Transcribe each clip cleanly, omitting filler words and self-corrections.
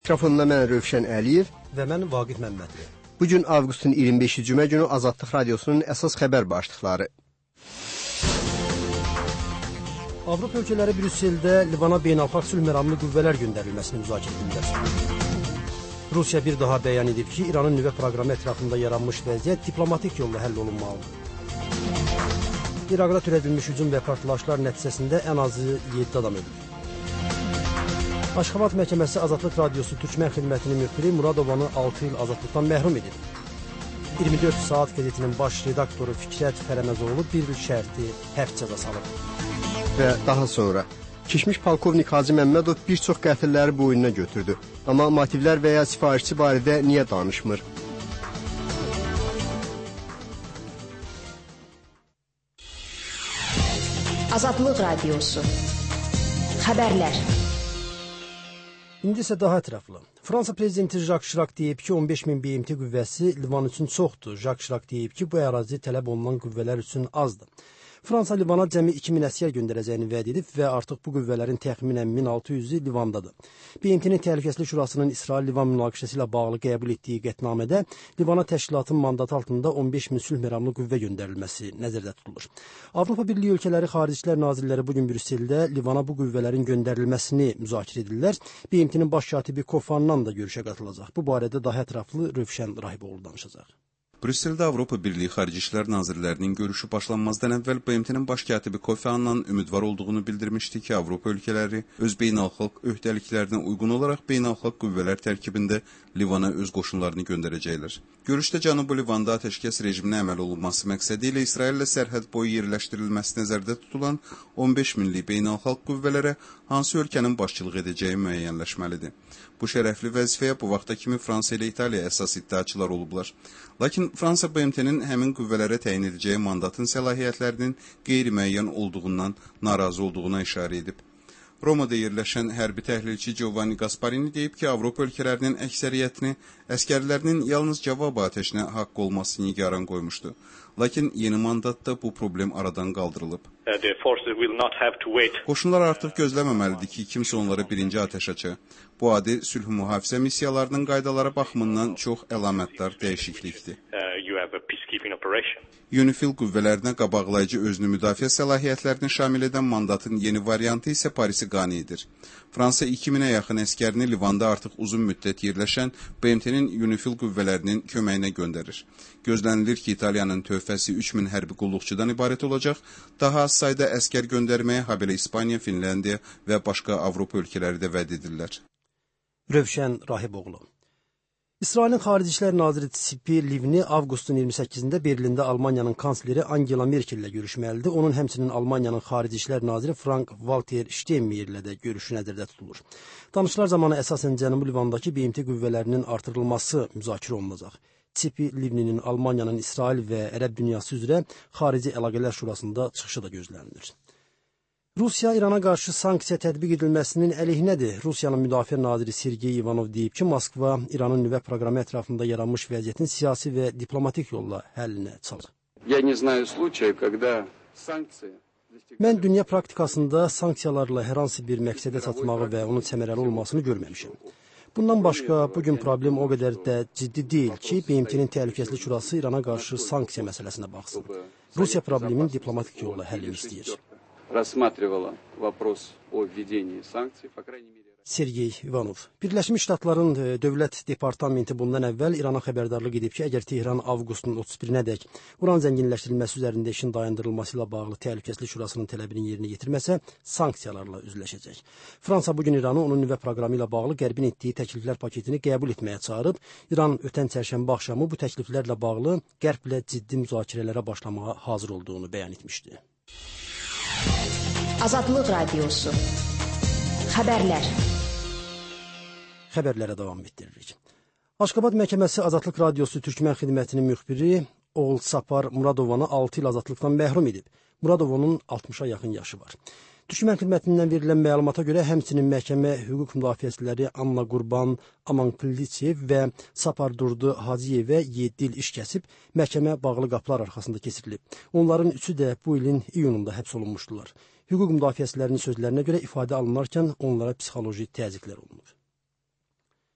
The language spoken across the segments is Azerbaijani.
Mikrofonda mən Rövşən Əliyev və mən Vaqif Məmmədli. Bugün avqustun 25-ci cümə günü Azadlıq Radiosunun əsas xəbər başlıqları. Avropa ölkələri Brüsseldə Livana beynəlxalq sülh məramlı qüvvələr göndərilməsini müzakirə edirlər. Rusiya bir daha bəyan edib ki, İranın nüvə proqramı ətrafında yaranmış vəziyyət diplomatik yolla həll olunmalıdır. İraqda törədilmiş hücum və partlayışlar nəticəsində ən azı 7 adam ölüb. Aşxabad Məhkəməsi Azadlıq Radiosu Türkmən xidmətinin müxbiri Muradovanı 6 il azadlıqdan məhrum edib. 24 saat qəzetinin baş redaktoru Fikrət Fərəməzoğlu bir il şərti həbs cəzası alıb. Və daha sonra keçmiş polkovnik Hacı Məmmədov bir çox qətilləri boynuna götürdü. Amma motivlər və ya sifarişçi barədə niyə danışmır? Azadlıq Radiosu Xəbərlər. İndi isə daha ətraflı. Fransa prezidenti Jacques Chirac deyib ki, 15.000 BMT qüvvəsi Livan üçün çoxdur. Jacques Chirac deyib ki, bu ərazi tələb olunan qüvvələr üçün azdır. Fransa Livana cəmi 2000 əsgər göndərəcəyini vəd edib və artıq bu qüvvələrin təxminən 1600-ü Livandadır. BMT-nin Təhlükəsizlik Şurasının İsrail-Livan münaqişəsi ilə bağlı qəbul etdiyi qətnamədə Livana təşkilatın mandatı altında 15.000 sülh məramlı qüvvə göndərilməsi nəzərdə tutulur. Avropa Birliyi ölkələri Xaricilər Nazirləri bugün Brüsseldə Livana bu qüvvələrin göndərilməsini müzakirə edirlər. BMT-nin baş katibi Kofi Annan da görüşə qatılacaq. Bu barədə daha ətraflı Rövşən Rahiboğlu danışacaq. Brüsseldə Avropa Birliyi Xarici İşlər Nazirlərinin görüşü başlanmazdan əvvəl BMT-nin baş katibi Kofi Annan ümidvar olduğunu bildirmişdi ki, Avropa ölkələri öz beynəlxalq öhdəliklərinə uyğun olaraq beynəlxalq qüvvələr tərkibində Livana öz qoşunlarını göndərəcəklər. Görüşdə Cənubi Livanda atəşkəs rejiminə əməl olunması məqsədi ilə İsraillə sərhəd boyu yerləşdirilməsi nəzərdə tutulan 15 minlik beynəlxalq qüvvələrə hansı ölkənin başçılıq edəcəyi müəyyənləşməlidir. Bu şərəfli vəzifəyə bu vaxta kimi Fransa ilə İtaliya əsas iddiaçılar olublar. Lakin Fransa BMT-nin həmin qüvvələrə təyin edəcəyi mandatın səlahiyyətlərinin qeyri-müəyyən olduğundan narazı olduğuna işarə edib. Romada yerləşən hərbi təhlilçi Giovanni Gasparini deyib ki, Avropa ölkələrinin əksəriyyətini əsgərlərinin yalnız cavab atəşinə haqq olması nigaran qoymuşdu. Lakin yeni mandatda bu problem aradan qaldırılıb. Qoşunlar artıq gözləməməlidir ki, kimsə onlara birinci atəş açı. Bu adi sülh mühafizə missiyalarının qaydalara baxımından çox əlamətdar dəyişiklikdir. UNIFIL qüvvələrinə qabaqlayıcı özünü müdafiə səlahiyyətlərini şamil edən mandatın yeni variantı isə Parisi qane edir. Fransa 2000-ə yaxın əskərini Livanda artıq uzun müddət yerləşən BMT-nin UNIFIL qüvvələrinin köməyinə göndərir. Gözlənilir ki, İtaliyanın töhfəsi 3000 hərbi qulluqçudan ibarət olacaq, daha az sayda əskər göndərməyə habelə İspaniya, Finlandiya və başqa Avropa ölkələri də vəd edirlər. Rövşən Rahiboğlu. İsrailin Xarici İşlər Naziri Tzipi Livni avqustun 28-də Berlində Almaniyanın kansleri Angela Merkel ilə görüşməlidir. Onun həmçinin Almaniyanın Xarici İşlər Naziri Frank-Walter Steinmeier ilə də görüşü nəzərdə tutulur. Danışıqlar zamanı əsasən Cənubi Livandakı BMT qüvvələrinin artırılması müzakirə olunacaq. Tzipi Livninin Almaniyanın İsrail və Ərəb dünyası üzrə Xarici Əlaqələr Şurasında çıxışı da gözlənilir. Rusiya İrana qarşı sanksiya tətbiq edilməsinin əleyhinədir. Rusiyanın Müdafiə naziri Sergey Ivanov deyib ki, Moskva İranın nüvə proqramı ətrafında yaranmış vəziyyətin siyasi və diplomatik yolla həllinə çalışır. Mən dünya praktikasında sanksiyalarla hər hansı bir məqsədə çatmağı və onun səmərəli olmasını görməmişəm. Bundan başqa, bugün problem o qədər də ciddi deyil ki, BMT-nin Təhlükəsizlik Şurası İrana qarşı sanksiya məsələsinə baxsın. Rusiya problemin diplomatik yolla həllini istəyir. Sergey Ivanov. Birləşmiş Ştatların Dövlət Departamenti bundan əvvəl İrana xəbərdarlıq edib ki, əgər Tehran avqustun 31-nədək uran zənginləşdirilməsi üzərində işin dayandırılması ilə bağlı Təhlükəsizlik Şurasının tələbini yerinə yetirməsə, sanksiyalarla üzləşəcək. Fransa bugün İranı onun nüvə proqramı ilə bağlı Qərbin etdiyi təkliflər paketini qəbul etməyə çağırıb. İran ötən çərşənbə axşamı bu təkliflərlə bağlı Qərblə ciddi müzakirələrə başlamağa hazır olduğunu bəyan etmişdi. Azadlıq Radiosu Xəbərlər. Xəbərlərə davam etdiririk. Aşxabad Məhkəməsi Azadlıq Radiosu Türkmən xidmətinin müxbiri oğul Sapar Muradovanı 6 il azadlıqdan məhrum edib. Muradovanın 60-a yaxın yaşı var. Türkmən xidmətindən verilən məlumata görə həmçinin məhkəmə hüquq müdafiəçiləri Anna Qurban, Aman Klitsev və Sapar Durdu Hacıyevə 7 il iş kəsib, məhkəmə bağlı qapılar arxasında keçirilib. Onların üçü də bu ilin iyununda həbs olunmuşdular. Hüquq müdafiəçilərinin sözlərinə görə ifadə alınarkən onlara psixoloji təzyiqlər olunur.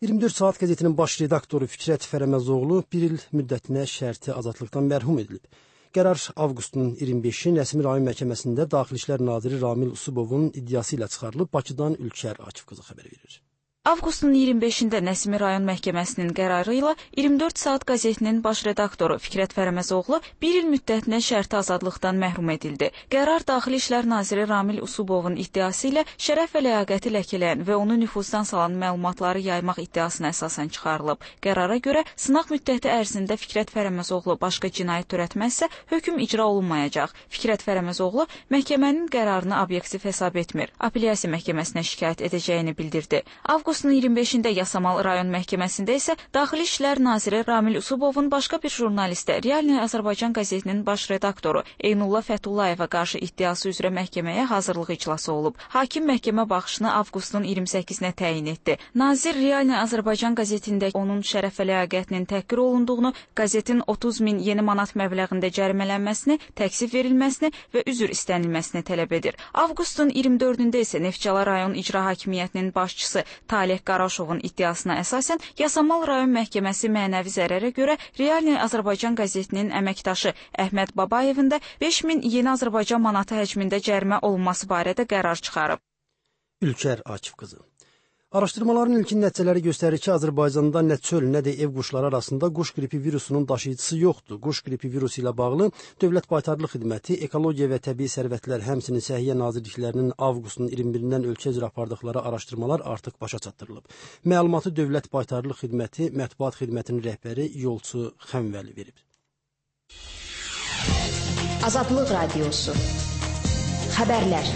24 saat qəzetinin baş redaktoru Fikrət Fərəməzoğlu bir il müddətinə şərti azadlıqdan mərhum edilib. Qərar avqustun 25-i Nəsimi rayon məhkəməsində Daxili İşlər naziri Ramil Usubovun iddiası ilə çıxarılıb. Bakıdan Ülkər Akif qızı xəbər verir. Avqustun 25-də Nəsimi rayon məhkəməsinin qərarı ilə 24 saat qəzetinin baş redaktoru Fikrət Fərəməzoğlu bir il müddətinə şərti azadlıqdan məhrum edildi. Qərar Daxili İşlər naziri Ramil Usubovun iddiası ilə şərəf və ləyaqəti ləkələyən və onu nüfuzdan salan məlumatları yaymaq iddiasına əsasən çıxarılıb. Qərara görə sınaq müddəti ərzində Fikrət Fərəməzoğlu başqa cinayət törətməzsə hökm icra olunmayacaq. Fikrət Fərəməzoğlu məhkəmənin qərarını obyektiv hesab etmir. Apellyasiya məhkəməsinə şikayət edəcəyini bildirdi. Avqustun 25-də Yasamal rayon məhkəməsində isə Daxili İşlər naziri Ramil Usubovun başqa bir jurnalistə Realni Azərbaycan qəzetinin baş redaktoru Eynullah Fətullayeva qarşı iddiası üzrə məhkəməyə hazırlıq iclası olub. Hakim məhkəmə baxışını avqustun 28-nə təyin etdi. Nazir Realni Azərbaycan qəzetində onun şərəf və ləyaqətinin təhqir olunduğunu, qəzetin 30.000 yeni manat məbləğində cərimələnməsini, təksif verilməsini və üzr istənilməsini tələb edir. Avqustun 24-də isə Neftçala rayon icra hakimiyyətinin başçısı Taleh Qaraşovun iddiasına əsasən Yasamal rayon məhkəməsi mənəvi zərərə görə Realni Azərbaycan qəzetinin əməkdaşı Əhməd Babayevin də 5.000 yeni Azərbaycan manatı həcmində cərimə olunması barədə qərar çıxarıb. Ülkər Akif qızı. Araşdırmaların ilkin nəticələri göstərir ki, Azərbaycanda nə çöl, nə də ev quşları arasında quş qripi virusunun daşıyıcısı yoxdur. Quş qripi virusu ilə bağlı Dövlət Baytarlıq Xidməti, Ekologiya və Təbii Sərvətlər, həmçinin Səhiyyə Nazirliklərinin avqustun 21-dən ölkə üzrə apardıqları araşdırmalar artıq başa çatdırılıb. Məlumatı Dövlət Baytarlıq Xidməti Mətbuat Xidmətinin rəhbəri Yolçu Xəmvəli verib. Azadlıq Radiosu. Xəbərlər.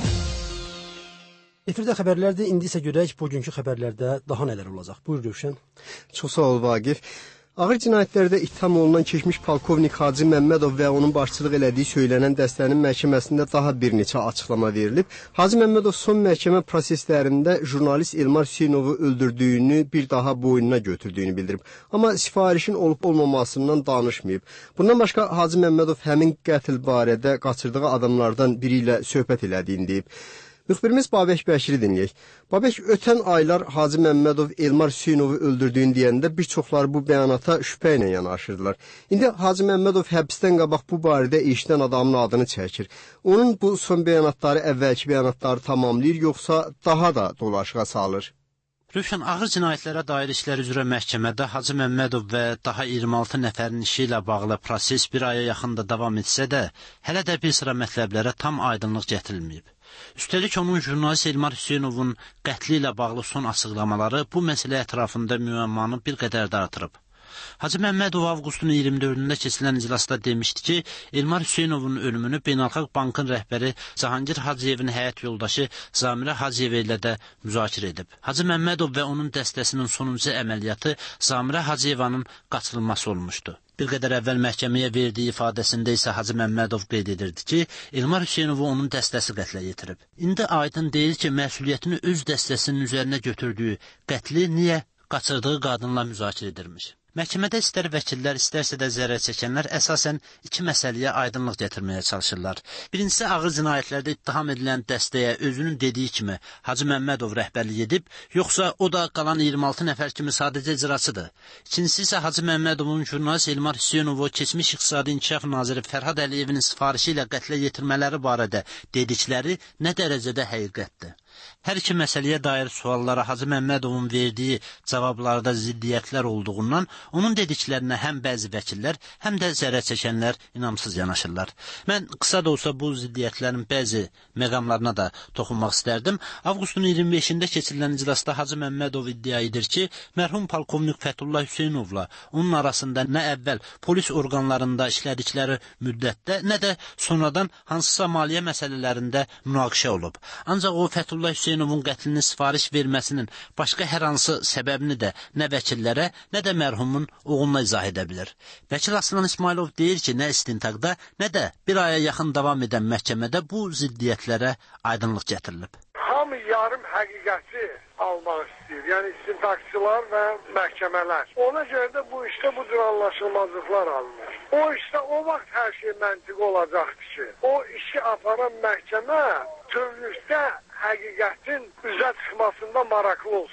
Efirdə xəbərlərdir. İndi isə görək bugünkü xəbərlərdə daha nələr olacaq. Buyur Rövşən. Çox sağ ol Vaqif. Ağır cinayətlərdə ittiham olunan keçmiş polkovnik Hacı Məmmədov və onun başçılıq elədiyi söylənən dəstənin məhkəməsində daha bir neçə açıqlama verilib. Hacı Məmmədov son məhkəmə proseslərində jurnalist Elmar Hüseynovu öldürdüyünü bir daha boynuna götürdüyünü bildirib. Amma sifarişin olub-olmamasından danışmayıb. Bundan başqa Hacı Məmmədov həmin qətl barədə qaçırdığı adamlardan biri ilə söhbət elədiyini deyib. Müxbirimiz Babək Bəşiri dinləyək. Babək, ötən aylar Hacı Məmmədov Elmar Hüseynovu öldürdüyünü deyəndə bir çoxları bu bəyanata şübhə ilə yanaşırdılar. İndi Hacı Məmmədov həbsdən qabaq bu barədə eşidən adamın adını çəkir. Onun bu son bəyanatları əvvəlki bəyanatları tamamlayır, yoxsa daha da dolaşığa salır? Rövşən, ağır cinayətlərə dair işlər üzrə məhkəmədə Hacı Məmmədov və daha 26 nəfərin işi ilə bağlı proses bir aya yaxında davam etsə də, hələ də bir sıra mətləblərə tam aydınlıq gətirilməyib. Üstəlik onun jurnalist Elmar Hüseynovun qətli ilə bağlı son açıqlamaları bu məsələ ətrafında müəmmanı bir qədər də artırıb. Hacı Məmmədov avqustun 24-də keçirilən iclasda demişdi ki, Elmar Hüseynovun ölümünü Beynəlxalq Bankın rəhbəri Cahangir Hacıyevin həyat yoldaşı Zamirə Hacıyev ilə də müzakirə edib. Hacı Məmmədov və onun dəstəsinin sonuncu əməliyyatı Zamirə Hacıyevanın qaçırılması olmuşdu. Bir qədər əvvəl məhkəməyə verdiyi ifadəsində isə Hacı Məmmədov qeyd edirdi ki, Elmar Hüseynovu onun dəstəsi qətlə yetirib. İndi aydın deyil ki, məsuliyyətini öz dəstəsinin üzərinə götürdüyü qətli niyə qaçırdığı qadınla müzakirə edirmiş. Məhkəmədə istər vəkillər, istərsə də zərər çəkənlər əsasən iki məsələyə aydınlıq gətirməyə çalışırlar. Birincisi, ağır cinayətlərdə ittiham edilən dəstəyə özünün dediyi kimi Hacı Məmmədov rəhbərlik edib, yoxsa o da qalan 26 nəfər kimi sadəcə icraçıdır. İkincisi isə Hacı Məmmədovun jurnalist Elmar Hüseynovu keçmiş İqtisadi İnkişaf naziri Fərhad Əliyevin sifarişi ilə qətlə yetirmələri barədə dedikləri nə dərəcədə həqiqətdir? Hər iki məsələyə dair suallara Hacı Məmmədovun verdiyi cavablarda ziddiyyətlər olduğundan onun dediklərinə həm bəzi vəkillər, həm də zərər çəkənlər inamsız yanaşırlar. Mən qısa da olsa bu ziddiyyətlərin bəzi məqamlarına da toxunmaq istərdim. Avqustun 25-də keçirilən iclasda Hacı Məmmədov iddia edir ki, mərhum polkovnik Fətullah Hüseynovla onun arasında nə əvvəl polis orqanlarında işlədikləri müddətdə, nə də sonradan hansısa maliyyə məsələlərində münaqişə olub. Ancaq o Fətullah Hüseynovun qətlini sifariş verməsinin başqa hər hansı səbəbini də nə vəkillərə, nə də mərhumun oğluna izah edə bilir. Vəkil Aslan İsmailov deyir ki, nə istintaqda, nə də bir aya yaxın davam edən məhkəmədə bu ziddiyyətlərə aydınlıq gətirilib. Hamı yarım həqiqəti almaq istəyir, yəni istintaqçılar və məhkəmələr. Ona görə də bu işdə bu cür anlaşılmazlıqlar alınır. O işdə o vaxt hər şey məntiq olacaqdır ki, o işi aparan məhkəmə bütövlükdə həqiqətin üzə çıxmasında maraqlı olsun.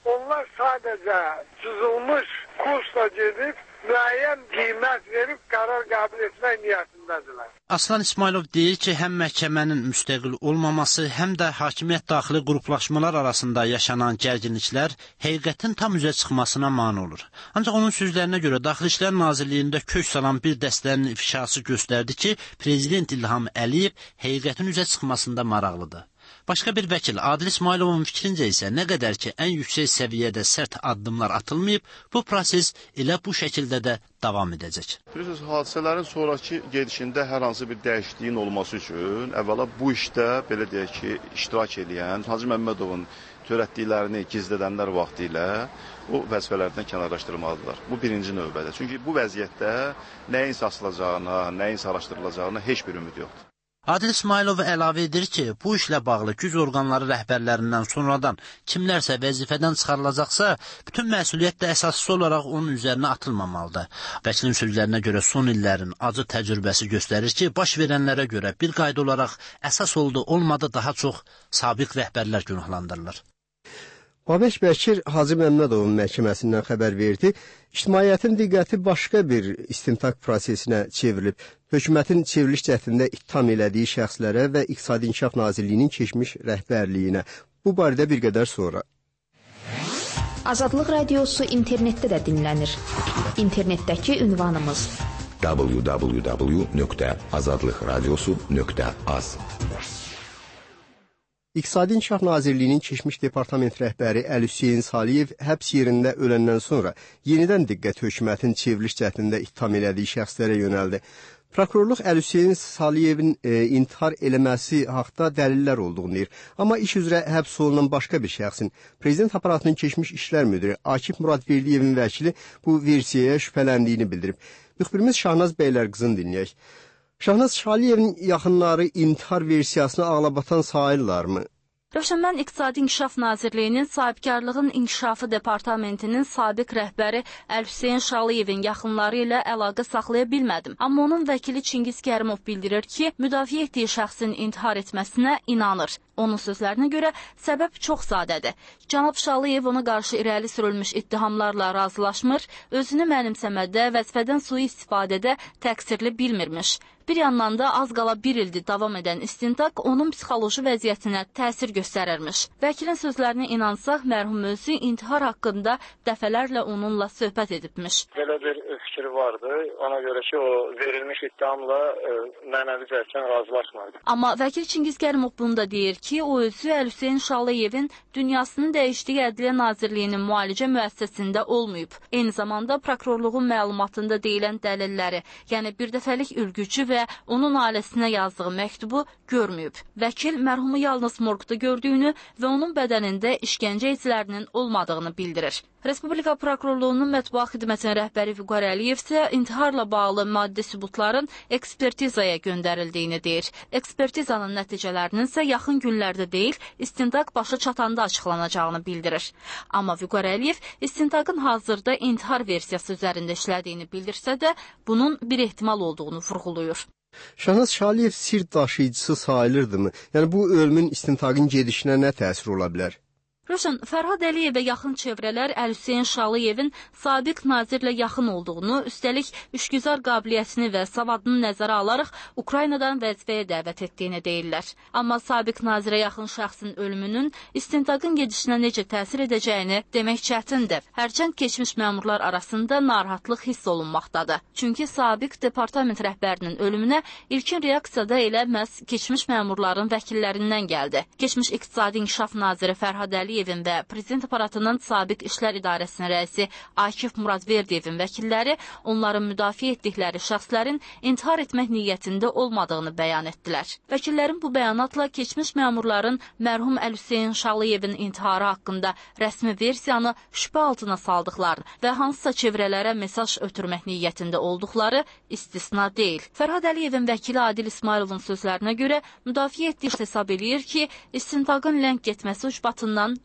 Onlar sadəcə cızılmış kursla gedib müəyyən qiymət verib qərar qəbul etmək niyyətindədirlər. Aslan İsmailov deyir ki, həm məhkəmənin müstəqil olmaması, həm də hakimiyyət daxili qruplaşmalar arasında yaşanan gərginliklər həqiqətin tam üzə çıxmasına mane olur. Ancaq onun sözlərinə görə Daxili İşlər Nazirliyində kök salan bir dəstənin ifşası göstərdi ki, Prezident İlham Əliyev həqiqətin üzə çıxmasında maraqlıdır. Başqa bir vəkil Adil İsmailovun fikrincə isə nə qədər ki, ən yüksək səviyyədə sərt addımlar atılmayıb, bu proses elə bu şəkildə də davam edəcək. Bilirsiniz, hadisələrin sonraki gedişində hər hansı bir dəyişikliyin olması üçün əvvəla bu işdə, belə deyək ki, iştirak edən Hacı Məmmədovun törətdiklərini gizlədənlər vaxtilə o vəzifələrdən kənarlaşdırmalıdırlar. Bu birinci növbədə. Çünki bu vəziyyətdə nəyin asılacağına, nəyin araşdırılacağına heç bir ümid yoxdur. Adil İsmailov əlavə edir ki, bu işlə bağlı güc orqanları rəhbərlərindən sonradan kimlərsə vəzifədən çıxarılacaqsa, bütün məsuliyyət də əsaslı olaraq onun üzərinə atılmamalıdır. Vəkilin sözlərinə görə son illərin acı təcrübəsi göstərir ki, baş verənlərə görə bir qayda olaraq əsas olmadı daha çox sabiq rəhbərlər günahlandırılır. Babək Bəkir Hacı Məmmədovun məhkəməsindən xəbər verdi. İctimaiyyətin diqqəti başqa bir istintaq prosesinə çevrilib. Hökumətin çevriliş cəhdində ittiham elədiyi şəxslərə və İqtisadi İnkişaf Nazirliyinin keçmiş rəhbərliyinə. Bu barədə bir qədər sonra. Azadlıq Radiosu internetdə də dinlənir. İnternetdəki ünvanımız www.azadlıqradiosu.az. İqtisadi İnkişaf Nazirliyinin keçmiş departament rəhbəri Əli Hüseyn Saliyev həbs yerində öləndən sonra yenidən diqqət hökumətin çevriliş cəhdində ittiham elədiyi şəxslərə yönəldi. Prokurorluq Əli Hüseyn Saliyevin intihar eləməsi haqda dəlillər olduğunu deyir. Amma iş üzrə həbs olunan başqa bir şəxsin, Prezident aparatının keçmiş işlər müdiri Akif Muradverdiyevin vəkili bu versiyaya şübhələndiyini bildirib. Müxbirimiz Şahnaz Bəylərqızın dinləyək. Şahnaz, Şaliyevin yaxınları intihar versiyasını ağlabatan sayırlarmı? Rövşən, mən İqtisadi İnkişaf Nazirliyinin Sahibkarlığın İnkişafı Departamentinin sabiq rəhbəri Əli Hüseyn Şaliyevin yaxınları ilə əlaqə saxlaya bilmədim. Amma onun vəkili Çingiz Kərimov bildirir ki, müdafiə etdiyi şəxsin intihar etməsinə inanır. Onun sözlərinə görə səbəb çox sadədir. Cənab Şaliyev ona qarşı irəli sürülmüş ittihamlarla razılaşmır, özünü mənimsəmədə, vəzifədən sui-istifadədə təqsirli bilmirmiş. Bir yandan da az qala bir ildir davam edən istintaq onun psixoloji vəziyyətinə təsir göstərirmiş. Vəkilin sözlərinə inansaq, mərhum özü intihar haqqında dəfələrlə onunla söhbət edibmiş. Belə bir fikir vardı. Ona görə ki, o verilmiş ittihamla mənəvi cəhətdən razılaşmadı. Amma vəkil Çingiz Kərimov bunu da deyir ki, o özü Əli Hüseyn Şaliyevin dünyasının dəyişdiyi Ədliyyə Nazirliyinin müalicə müəssisəsində olmayıb. Eyni zamanda prokurorluğun məlumatında deyilən dəlilləri, yəni bir dəfəlik ülgücü və onun ailəsinə yazdığı məktubu görməyib. Vəkil mərhumu yalnız morqda gördüyünü və onun bədənində işgəncə izlərinin olmadığını bildirir. Respublika Prokurorluğunun mətbuat xidmətinin rəhbəri Vüqar Əliyev isə intiharla bağlı maddi sübutların ekspertizaya göndərildiyini deyir. Ekspertizanın nəticələrinin isə yaxın günlərdə deyil, istintaq başa çatanda açıqlanacağını bildirir. Amma Vüqar Əliyev istintaqın hazırda intihar versiyası üzərində işlədiyini bildirsə də, bunun bir ehtimal olduğunu vurğulayır. Şahnaz, Şaliyev sir daşıyıcısı sayılırdımı? Yəni bu ölümün istintaqın gedişinə nə təsir ola bilər? Rövşən, Fərhad Əliyevə yaxın çevrələr Əli Hüseyn Şaliyevin sabiq nazirlə yaxın olduğunu, üstəlik işgüzar qabiliyyətini və savadını nəzərə alaraq Ukraynadan vəzifəyə dəvət etdiyini deyirlər. Amma sabiq nazirə yaxın şəxsin ölümünün istintaqın gedişinə necə təsir edəcəyini demək çətindir. Hərçənd keçmiş məmurlar arasında narahatlıq hiss olunmaqdadır. Çünki sabiq departament rəhbərinin ölümünə ilkin reaksiyada elə məhz keçmiş məmurların vəkillərindən gəldi. Keçmiş İqtisadi İnkişaf naziri Fərhad Əliyevin və Prezident aparatının sabiq İşlər İdarəsinin rəisi Akif Muradverdiyevin vəkilləri onların müdafiə etdikləri şəxslərin intihar etmək niyyətində olmadığını bəyan etdilər. Vəkillərin bu bəyanatla keçmiş məmurların mərhum Əli Hüseyn Şaliyevin intiharı haqqında rəsmi versiyanı şübhə altına saldıqlarını və hansısa çevrələrə mesaj ötürmək niyyətində olduqları istisna deyil. Fərhad Əliyevin vəkili Adil İsmailovun sözlərinə görə müdafiə etdiyi hesab eləyir ki, istintaqın ləng getməsi ucbatından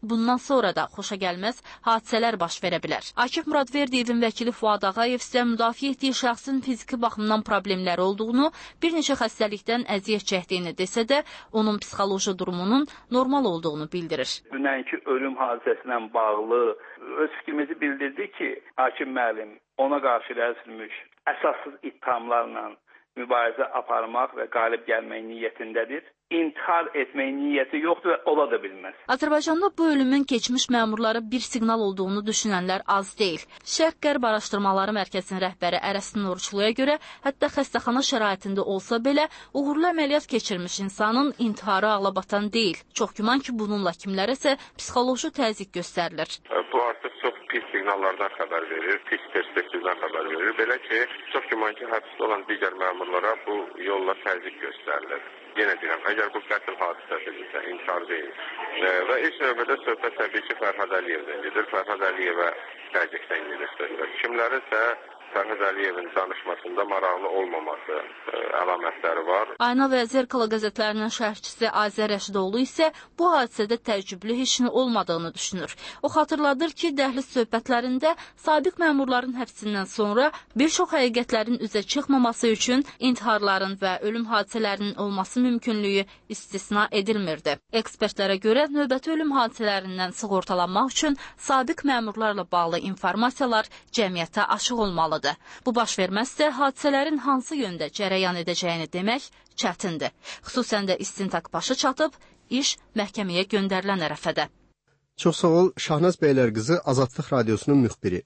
Bundan sonra da xoşagəlməz hadisələr baş verə bilər. Akif Muradverdiyevin vəkili Fuad Ağayev isə müdafiə etdiyi şəxsin fiziki baxımdan problemləri olduğunu, bir neçə xəstəlikdən əziyyət çəkdiyini desə də, onun psixoloji durumunun normal olduğunu bildirir. Dünənki ölüm hadisəsinə bağlı öz fikrimizi bildirdi ki, hakim müəllim ona qarşı irəlisilmiş əsassız ittihamlarla mübarizə aparmaq və qalib gəlmək niyyətindədir. İntihar etmək niyyəti yoxdur və ola da bilməz. Azərbaycanda bu ölümün keçmiş məmurları bir siqnal olduğunu düşünənlər az deyil. Şərq-Qərb Araşdırmaları Mərkəzinin rəhbəri Ərəstin Oruçluya görə, hətta xəstəxana şəraitində olsa belə, uğurlu əməliyyat keçirmiş insanın intiharı ağlabatan deyil. Çox güman ki, bununla kimlərəsə psixoloji təzyiq göstərilir. Bu artıq çox pis siqnallardan xəbər verir, pis perspektivdən xəbər verir. Belə ki, çox güman ki, həbsdə olan digər məmurlara bu yolla təzyiq göstərilir. Yenə deyirəm, əgər bu qətl hadisəsidirsə, intihar deyil. Və ilk növbədə söhbət təbii ki, Fərhad Əliyevdən gedir. Fərhad Əliyevə təzyiqdən gedir söhbət. Kimlərinsə Fərhad Əliyevin danışmasında maraqlı olmaması əlamətləri var. Ayna və Zerkala qəzetlərinin şərhçisi Azər Rəşidoğlu isə bu hadisədə təəccüblü heç nə olmadığını düşünür. O xatırladır ki, dəhliz söhbətlərində sabiq məmurların həbsindən sonra bir çox həqiqətlərin üzə çıxmaması üçün intiharların və ölüm hadisələrinin olması mümkünlüyü istisna edilmirdi. Ekspertlərə görə növbəti ölüm hadisələrindən sığortalanmaq üçün sabiq məmurlarla bağlı informasiyalar cəmiyyətə açıq olmalıdır. Bu baş verməzsə, hadisələrin hansı yöndə cərəyan edəcəyini demək çətindir. Xüsusən də istintaq başı çatıb, iş məhkəməyə göndərilən ərəfədə. Çox sağ ol, Şahnaz Bəylərqızı, Azadlıq Radiosunun müxbiri.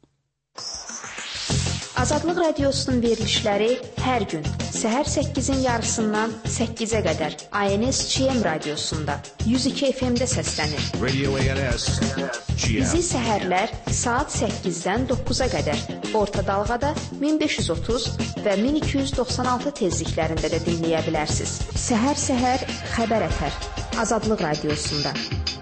Azadlıq Radiosunun verilişləri hər gün səhər 8-in yarısından 8-ə qədər ANS GM radiosunda 102 FM-də səslənir. Radio ANS GM. Bizi səhərlər saat 8-dən 9-a qədər orta dalğada 1530 və 1296 tezliklərində də dinləyə bilərsiniz. Səhər xəbər ətər Azadlıq Radiosunda.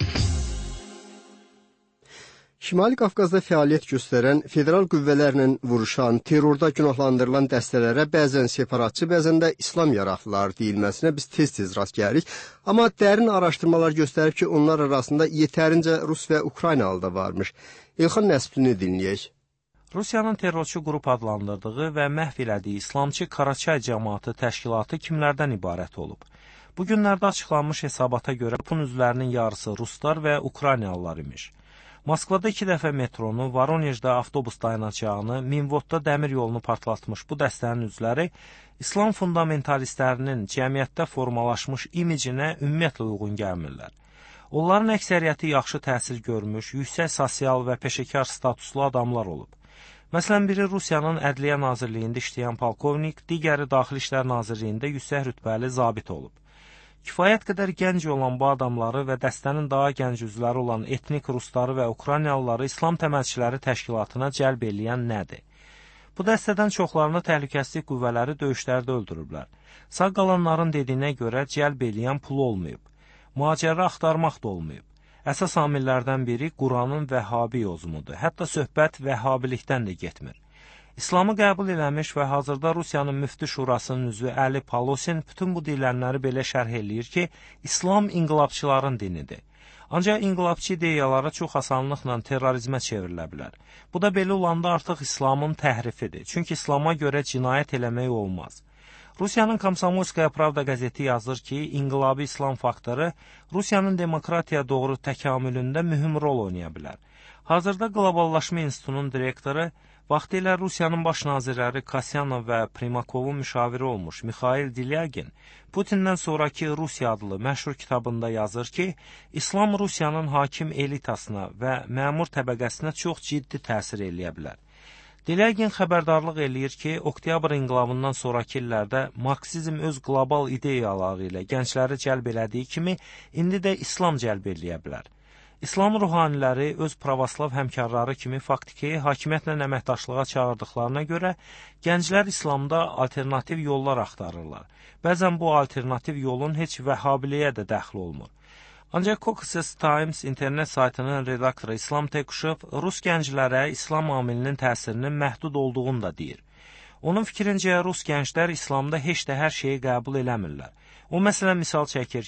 Şimali Qafqazda fəaliyyət göstərən, federal qüvvələrlə vuruşan, terrorda günahlandırılan dəstələrə bəzən separatçı, bəzən də İslam yaraqlılar deyilməsinə biz tez-tez rast gəlirik. Amma dərin araşdırmalar göstərib ki, onlar arasında yetərincə Rus və Ukraynalı da varmış. İlxan Nəsblini dinləyək. Rusiyanın terrorçu qrup adlandırdığı və məhv elədiyi İslamçı Qaraçay cəmaatı təşkilatı kimlərdən ibarət olub? Bu günlərdə açıqlanmış hesabata görə bunun üzvlərinin yarısı Ruslar və Ukraynalılar imiş. Moskvada 2 dəfə metronu, Voronejdə avtobus dayanacağını, Minvodda dəmir yolunu partlatmış bu dəstənin üzvləri İslam fundamentalistlərinin cəmiyyətdə formalaşmış imicinə ümumiyyətlə uyğun gəlmirlər. Onların əksəriyyəti yaxşı təhsil görmüş, yüksək sosial və peşəkar statuslu adamlar olub. Məsələn, biri Rusiyanın Ədliyyə Nazirliyində işləyən polkovnik, digəri Daxili İşlər Nazirliyində yüksək rütbəli zabit olub. Kifayət qədər gənc olan bu adamları və dəstənin daha gənc üzvləri olan etnik rusları və Ukraynalıları İslam təməlçiləri təşkilatına cəlb eləyən nədir? Bu dəstədən çoxlarını təhlükəsizlik qüvvələri döyüşlərdə öldürüblər. Sağ qalanların dediyinə görə cəlb eləyən pul olmayıb. Mühacirə axtarmaq da olmayıb. Əsas amillərdən biri Quranın vəhhabi yozumudur. Hətta söhbət vəhhabilikdən də getmir. İslamı qəbul eləmiş və hazırda Rusiyanın müftü şurasının üzvü Əli Palosin bütün bu deyilənləri belə şərh eləyir ki, İslam inqilabçıların dinidir. Ancaq inqilabçı ideyaları çox asanlıqla terrorizmə çevrilə bilər. Bu da belə olanda artıq İslamın təhrifidir. Çünki İslama görə cinayət eləmək olmaz. Rusiyanın Komsomolskaya Pravda qəzeti yazır ki, inqilabi İslam faktoru Rusiyanın demokratiya doğru təkamülündə mühüm rol oynaya bilər. Hazırda Qloballaşma İnstitutunun direktoru, vaxtilə Rusiyanın baş nazirləri Kasyanov və Primakovun müşaviri olmuş Mikhail Dilyagin, Putindən sonraki Rusiya adlı məşhur kitabında yazır ki, İslam Rusiyanın hakim elitasına və məmur təbəqəsinə çox ciddi təsir eləyə bilər. Dilyagin xəbərdarlıq eləyir ki, oktyabr inqilabından sonraki illərdə Marksizm öz qlobal ideyaları ilə gəncləri cəlb elədiyi kimi, indi də İslam cəlb eləyə bilər. İslam ruhaniləri öz pravoslav həmkarları kimi faktiki hakimiyyətlə əməkdaşlığa çağırdıqlarına görə gənclər İslamda alternativ yollar axtarırlar. Bəzən bu alternativ yolun heç vəhhabiliyə də dəxli olmur. Ancaq Caucasus Times internet saytının redaktoru İslam Tekuşov Rus gənclərə İslam amilinin təsirinin məhdud olduğunu da deyir. Onun fikrincə Rus gənclər İslamda heç də hər şeyi qəbul eləmirlər. O məsələn misal çəkir ki,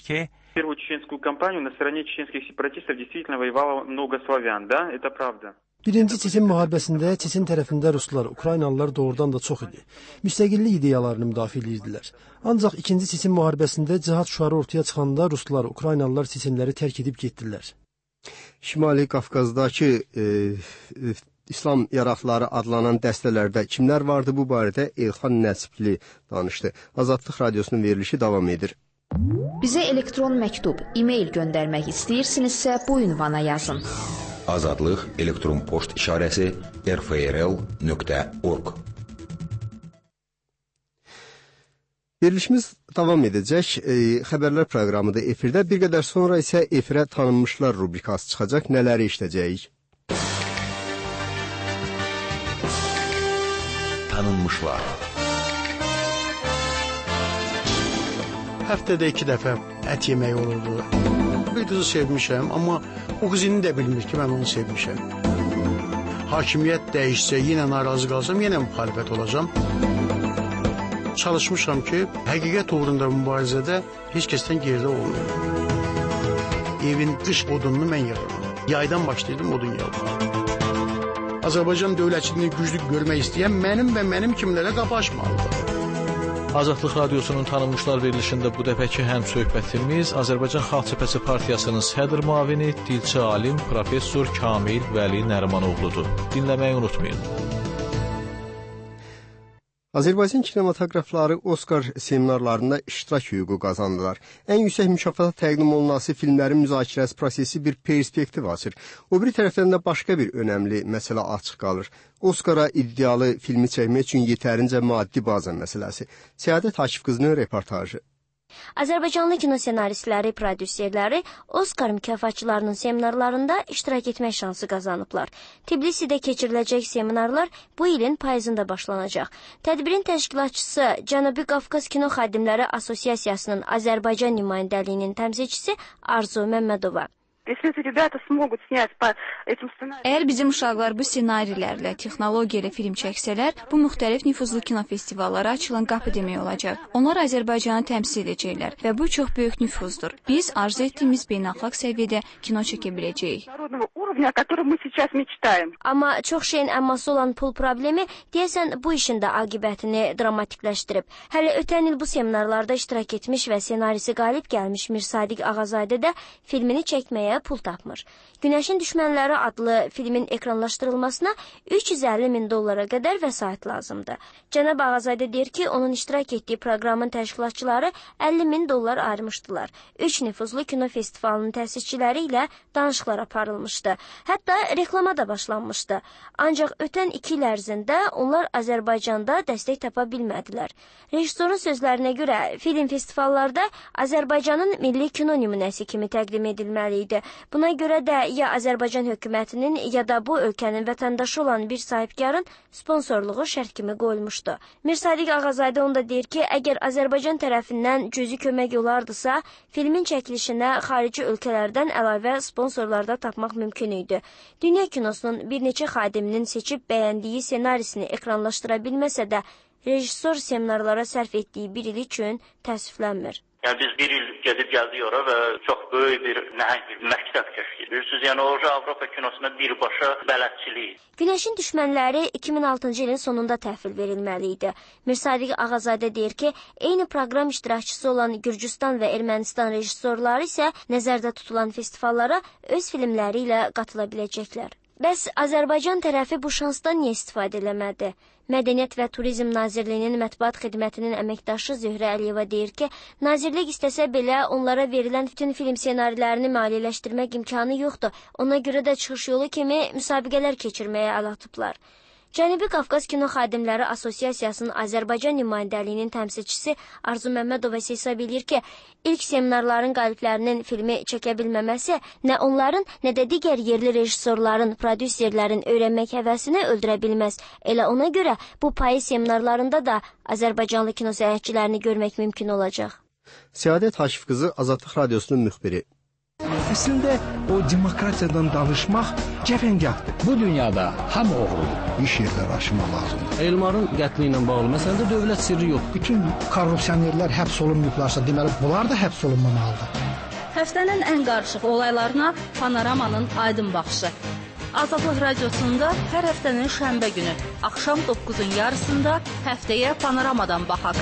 первую чеченскую кампанию на стороне чеченских сепаратистов действительно воевало много славян, да, это правда. Birinci Çeçen müharibəsində Çeçen tərəfində ruslar, Ukraynalılar doğrudan da çox idi. Müstəqillik ideyalarını müdafiə edirdilər. Ancaq ikinci Çeçen müharibəsində cihad şüarı ortaya çıxanda ruslar, Ukraynalılar Çeçenləri tərk edib getdilər. Şimali Qafqazdakı İslam yaraqları adlanan dəstələrdə kimlər vardı bu barədə Elxan Nəsibli danışdı. Azadlıq Radiosunun verilişi davam edir. Bizə elektron məktub, e-mail göndərmək istəyirsinizsə bu ünvana yazın. Azadlıq elektron poçt işarəsi rfrl.org. Verilişimiz davam edəcək. Xəbərlər proqramıdır efirdə. Bir qədər sonra isə efirə tanınmışlar rubrikası çıxacaq. Nələri işləyəcəyik? Tanınmışlar. Həftədə 2 dəfə ət yeməyi olurdu. Bir qızı sevmişəm, amma o qız indi də bilmir ki, mən onu sevmişəm. Hakimiyyət dəyişsə, yenə narazı qalsam, yenə müxalifət olacam. Çalışmışam ki, həqiqət uğrunda mübarizədə heç kəsdən geridə olmuyor. Evin qış odununu mən yığırım. Yaydan başlaydım odun yığırım. Azərbaycan dövlətçiliyini güclü görmək istəyən mənim və mənim kimlərə qapı açmalıdır. Azadlıq Radiosunun tanınmışlar verilişində bu dəfəki həm söhbətimiz Azərbaycan Xalq Cəbhəsi Partiyasının sədr müavini, dilçi alim, professor Kamil Vəli Nərimanoğludur. Dinləməyi unutmayın. Azərbaycan kinematoqrafları Oskar seminarlarında iştirak hüququ qazandılar. Ən yüksək mükafata təqdim olunası filmlərin müzakirəsi prosesi bir perspektiv açır. O bir tərəfdən də başqa bir önəmli məsələ açıq qalır. Oskara iddialı filmi çəkmək üçün yetərincə maddi baza məsələsi. Səadət Akif qızının reportajı. Azərbaycanlı kino senaristləri, prodüserləri Oskar mükafatçılarının seminarlarında iştirak etmək şansı qazanıblar. Tbilisidə keçiriləcək seminarlar bu ilin payızında başlanacaq. Tədbirin təşkilatçısı Cənubi Qafqaz Kino Xadimləri Asosiasiyasının Azərbaycan nümayəndəliyinin təmsilçisi Arzu Məmmədova. Əgər bizim uşaqlar bu ssenarilərlə, texnologiya ilə film çəksələr, bu müxtəlif nüfuzlu kino festivallara açılan qapı demək olacaq. Onlar Azərbaycanı təmsil edəcəklər və bu çox böyük nüfuzdur. Biz arzu etdiyimiz beynəlxalq səviyyədə kino çəkə biləcəyik. Amma çox şeyin əmması olan pul problemi deyəsən bu işin də aqibətini dramatikləşdirib. Hələ ötən il bu seminarlarda iştirak etmiş və senarisi qalib gəlmiş Mirsadiq Ağazadə də filmini çəkməyə pul tapmır. Günəşin Düşmənləri adlı filmin ekranlaşdırılmasına $350.000 qədər vəsait lazımdır. Cənab Ağazadə deyir ki, onun iştirak etdiyi proqramın təşkilatçıları $50.000 ayırmışdılar. 3 nüfuzlu kino festivalının təsisçiləri ilə danışıqlar aparılmışdı. Hətta reklama da başlanmışdı. Ancaq ötən 2 il ərzində onlar Azərbaycanda dəstək tapa bilmədilər. Rejissorun sözlərinə görə film festivallarda Azərbaycanın milli kino nümunəsi kimi təqdim edilməli idi. Buna görə də ya Azərbaycan hökumətinin ya da bu ölkənin vətəndaşı olan bir sahibkarın sponsorluğu şərt kimi qoyulmuşdu. Mirsadiq Ağazadə onda deyir ki, əgər Azərbaycan tərəfindən cüzi kömək olardısa, filmin çəkilişinə xarici ölkələrdən əlavə sponsorlar da tapmaq mümkün idi. Dünya kinosunun bir neçə xadiminin seçib bəyəndiyi senarisini ekranlaşdıra bilməsə də, rejissor seminarlara sərf etdiyi bir il üçün təəssüflənmir. Yəni biz bir il gedib gəldik ora və çox böyük bir nəhəng bir məktəb kəşf edirsiniz. Yəni orada Avropa kinosuna birbaşa bələdçilik. Günəşin Düşmənləri 2006-cı ilin sonunda təhvil verilməli idi. Mirsadiq Ağazadə deyir ki, eyni proqram iştirakçısı olan Gürcüstan və Ermənistan rejissorları isə nəzərdə tutulan festivallara öz filmləri ilə qatıla biləcəklər. Bəs Azərbaycan tərəfi bu şansdan niyə istifadə eləmədi? Mədəniyyət və Turizm Nazirliyinin mətbuat xidmətinin əməkdaşı Zöhrə Əliyeva deyir ki, Nazirlik istəsə belə onlara verilən bütün film ssenarilərini maliyyələşdirmək imkanı yoxdur. Ona görə də çıxış yolu kimi müsabiqələr keçirməyə əl atıblar. Cənubi Qafqaz Kino Xadimləri Asosiasiyasının Azərbaycan nümayəndəliyinin təmsilçisi Arzu Məmmədova hesab edir ki, ilk seminarların qaliblərinin filmi çəkə bilməməsi nə onların, nə də digər yerli rejissorların, prodüserlərin öyrənmək həvəsini öldürə bilməz. Elə ona görə bu payız seminarlarında da Azərbaycanlı kino səyahətçilərini görmək mümkün olacaq. Səadət Akif qızı Azadlıq Radiosunun müxbiri. Əslində o demokratiyadan danışmaq cəfəngahdır. Bu dünyada hamı oğrudur. İş yerləri aşmaq lazımdır. Elmarın qətli ilə bağlı məsələdə dövlət sirri yox. Bütün korrupsionerlər həbs olunmayıblarsa, deməli bunlar da həbs olunmamalıdır. Həftənin ən qarışıq olaylarına Panoramanın aydın baxışı. Azadlıq radiosunda hər həftənin şənbə günü axşam 9-un yarısında həftəyə Panoramadan baxaq.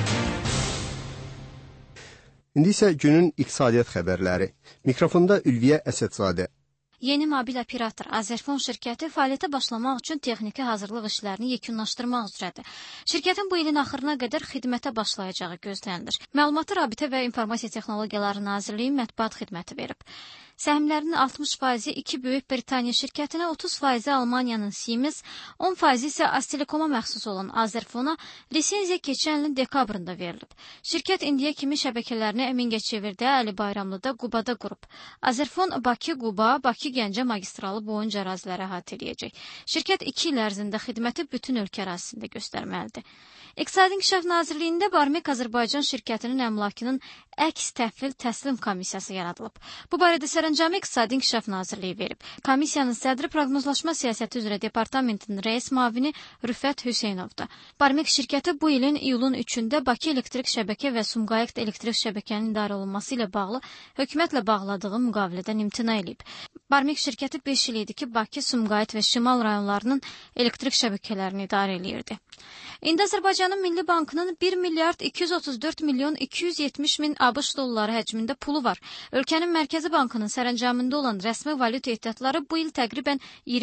İndi isə günün iqtisadiyyat xəbərləri. Mikrofonda Ülviyə Əsədzadə. Yeni mobil operator Azerfon şirkəti fəaliyyətə başlamaq üçün texniki hazırlıq işlərini yekunlaşdırmaq üzrədir. Şirkətin bu ilin axırına qədər xidmətə başlayacağı gözlənilir. Məlumatı Rabitə və İnformasiya Texnologiyaları Nazirliyi mətbuat xidməti verib. Səhmlərinin 60%-i iki Böyük Britaniya şirkətinə, 30%-i Almaniyanın Siemens, 10%-i isə Astelekoma məxsus olan Azerfona lisenziya keçən ilin dekabrında verilib. Şirkət indiyə kimi şəbəkələrini Mingəçevirdə, Əli Bayramlıda, Qubada qurub. Azerfon Bakı-Quba, Bakı-Gəncə magistralı boyunca əraziləri əhatə edəcək. Şirkət 2 il ərzində xidməti bütün ölkə ərazisində göstərməlidir. İqtisadi İnkişaf Nazirliyində Barmek Azərbaycan şirkətinin əmlakının əks təhvil təslim komissiyası yaradılıb. Bu barədə sərəncamı İqtisadi İnkişaf Nazirliyi verib. Komissiyanın sədri proqnozlaşma siyasəti üzrə departamentinin rəis müavini Rüfət Hüseynovdur. Barmek şirkəti bu ilin iyulun 3-də Bakı elektrik şəbəkə və Sumqayıt elektrik şəbəkənin idarə olunması ilə bağlı hökumətlə bağladığı müqavilədən imtina edib. Barmek şirkəti 5 il idi ki, Bakı, Sumqayıt və Şimal rayonlarının elektrik şəbəkələrini idarə edirdi. İndi Azərbaycanın Milli Bankının 1 milyard 234 milyon 270 min ABŞ dolları həcmində pulu var. Ölkənin Mərkəzi Bankının sərəncamında olan rəsmi valyuta ehtiyatları bu il təqribən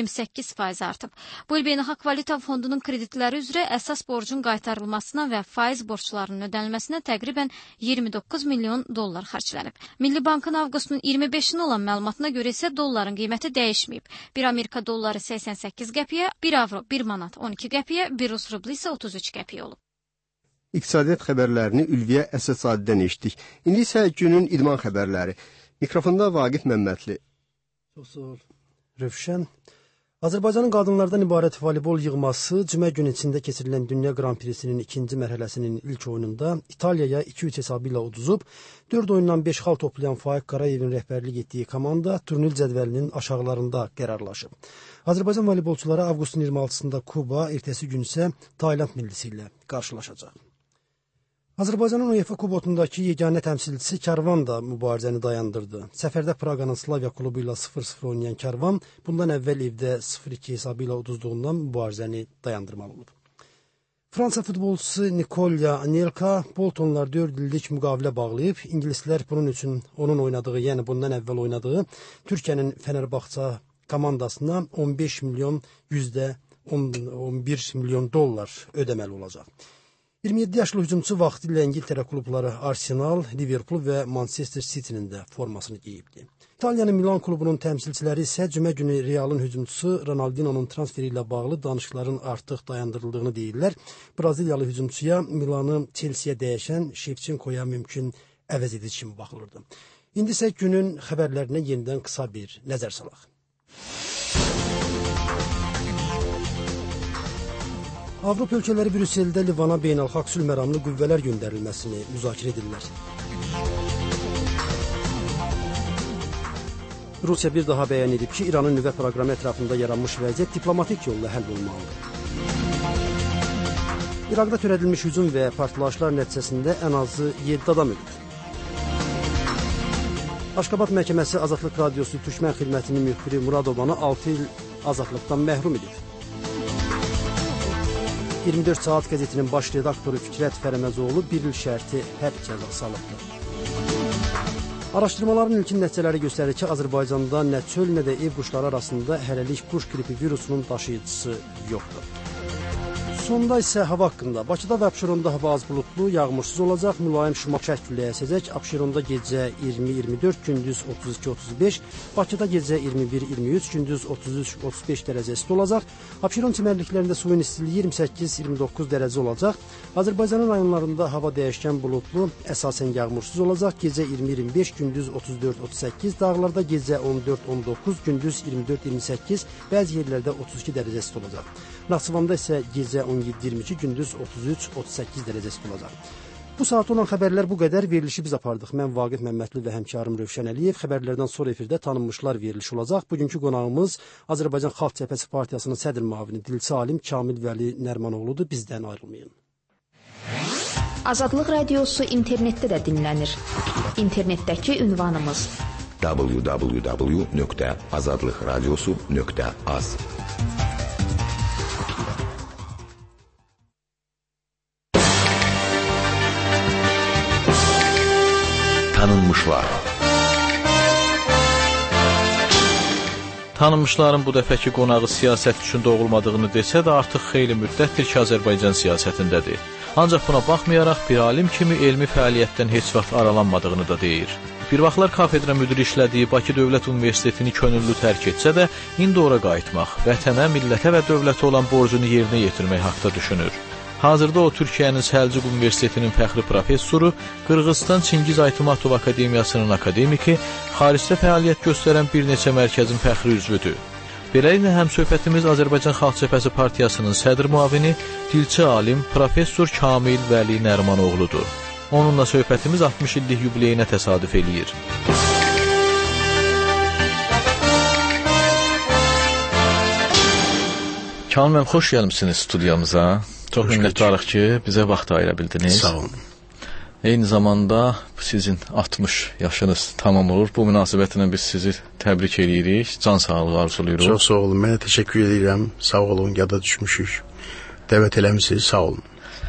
28% artıb. Bu il Beynəlxalq Valyuta Fondunun kreditləri üzrə əsas borcun qaytarılmasına və faiz borclarının ödənilməsinə təqribən 29 milyon dollar xərclənib. Milli Bankın avqustun 25-nə olan məlumatına görə isə dolların qiyməti dəyişməyib. 1 Amerika dolları 88 qəpiyə, 1 avro 1 manat 12 qəpiyə, 1 Rus rubli isə 33 qəpiyə olub. İqtisadiyyat xəbərlərini Ülviyə Əsədzadən eşitdik. İndi isə günün idman xəbərləri. Mikrofonda Vaqif Məmmədli. Çox sağ ol. Rövşən. Azərbaycanın qadınlardan ibarət voleybol yığması cümə gün içində keçirilən Dünya Grand Prix-sinin ikinci mərhələsinin ilk oyununda İtaliyaya 2-3 hesabı ilə uduzub, 4 oyundan 5 xal toplayan Faiq Qarayevin rəhbərlik etdiyi komanda turnir cədvəlinin aşağılarında qərarlaşıb. Azərbaycan voleybolçuları avqustun 26-sında Kuba, ertəsi gün isə Tayland millisi ilə qarşılaşacaq. Azərbaycanın UEFA kubotundakı yeganə təmsilçisi Kərvan da mübarizəni dayandırdı. Səfərdə Praqanın Slavia klubu ilə 0-0 oynayan Kərvan bundan əvvəl evdə 0-2 hesabı ilə uduzduğundan mübarizəni dayandırmalı olub. Fransa futbolçusu Nikolya Anelka Boltonlar 4 illik müqavilə bağlayıb. İngilislər bunun üçün onun oynadığı, yəni bundan əvvəl oynadığı Türkiyənin Fənərbağça komandasına 15 milyon %11 milyon dollar ödəməli olacaq. 27 yaşlı hücumçu vaxtilə İngiltərə klubları Arsenal, Liverpool və Manchester City-nin də formasını geyibdi. İtaliyanın Milan klubunun təmsilçiləri isə cümə günü Realın hücumçusu Ronaldinho'nun transferi ilə bağlı danışıqların artıq dayandırıldığını deyirlər. Braziliyalı hücumçuya Milanı Chelsea-yə dəyişən Şevçenkoya mümkün əvəz edici kimi baxılırdı. İndi isə günün xəbərlərinə yenidən qısa bir nəzər salaq. Avropa ölkələri Brüsseldə Livana beynəlxalq sülh məramlı qüvvələr göndərilməsini müzakirə edirlər. Rusiya bir daha bəyan edib ki, İranın nüvə proqramı ətrafında yaranmış vəziyyət diplomatik yolla həll olmalıdır. İraqda törədilmiş hücum və partlayışlar nəticəsində ən azı 7 adam ölüb. Aşqabad məhkəməsi Azadlıq Radiosu Türkmən xidmətinin müxbiri Muradovanı 6 il azadlıqdan məhrum edib. 24 saat qəzetinin baş redaktoru Fikrət Fərəməzoğlu 1 il şərti həbs cəzası alıbdır. Araşdırmaların ilkin nəticələri göstərir ki, Azərbaycanda nə çöl, nə də ev quşları arasında hələlik quş qripi virusunun daşıyıcısı yoxdur. Sonda isə hava haqqında. Bakıda və Abşeronda hava az buludlu, yağmursuz olacaq, mülayim şimal şərq küləyi əsəcək. Abşeronda gecə 20-24, gündüz 32-35, Bakıda gecə 21-23, gündüz 33-35 dərəcə isti olacaq. Abşeron çimərliklərində suyun istiliyi 28-29 dərəcə olacaq. Azərbaycanın rayonlarında hava dəyişkən buludlu, əsasən yağmursuz olacaq. Gecə 20-25, gündüz 34-38, dağlarda gecə 14-19, gündüz 24-28, bəzi yerlərdə 32 dərəcə isti olacaq. Naxçıvanda isə gecə 17-22, gündüz 33-38 dərəcə isti olacaq. Bu saat olan xəbərlər bu qədər. Verilişi biz apardıq. Mən Vaqif Məmmədli və həmkarım Rövşən Əliyev. Xəbərlərdən sonra efirdə tanınmışlar verilişi olacaq. Bugünkü qonağımız Azərbaycan Xalq Cəbhəsi Partiyasının sədr müavini Dilçə Alim Kamil Vəli Nərmanoğludur. Bizdən ayrılmayın. Azadlıq Radiosu internetdə də dinlənir. İnternetdəki ünvanımız www.azadlıqradiosu.az. Tanınmışlar. Tanınmışların bu dəfəki qonağı siyasət üçün doğulmadığını desə də artıq xeyli müddətdir ki, Azərbaycan siyasətindədir. Ancaq buna baxmayaraq bir alim kimi elmi fəaliyyətdən heç vaxt aralanmadığını da deyir. Bir vaxtlar kafedra müdiri işlədiyi Bakı Dövlət Universitetini könüllü tərk etsə də, indi ora qayıtmaq, vətənə, millətə və dövlətə olan borcunu yerinə yetirmək haqda düşünür. Hazırda o Türkiyənin Səlcuq Universitetinin fəxri professoru, Qırğızstan Çingiz Aytmatov Akademiyasının akademiki, xaricdə fəaliyyət göstərən bir neçə mərkəzin fəxri üzvüdür. Beləliklə həmsöhbətimiz Azərbaycan Xalq Cəbhəsi Partiyasının sədr müavini, dilçi alim, professor Kamil Vəli Nərimanoğludur. Onunla söhbətimiz 60 illik yubileyinə təsadüf eləyir. Kamil müəllim, xoş gəlmisiniz studiyamıza. Çox minnətdarıq ki, bizə vaxt ayıra bildiniz. Sağ olun. Eyni zamanda sizin 60 yaşınız tamam olur. Bu münasibətlə biz sizi təbrik edirik. Can sağlığı arzuluyuruq. Çox sağ olun. Mənə təşəkkür edirəm. Sağ olun, yada düşmüşük. Dəvət eləmisiniz. Sağ olun.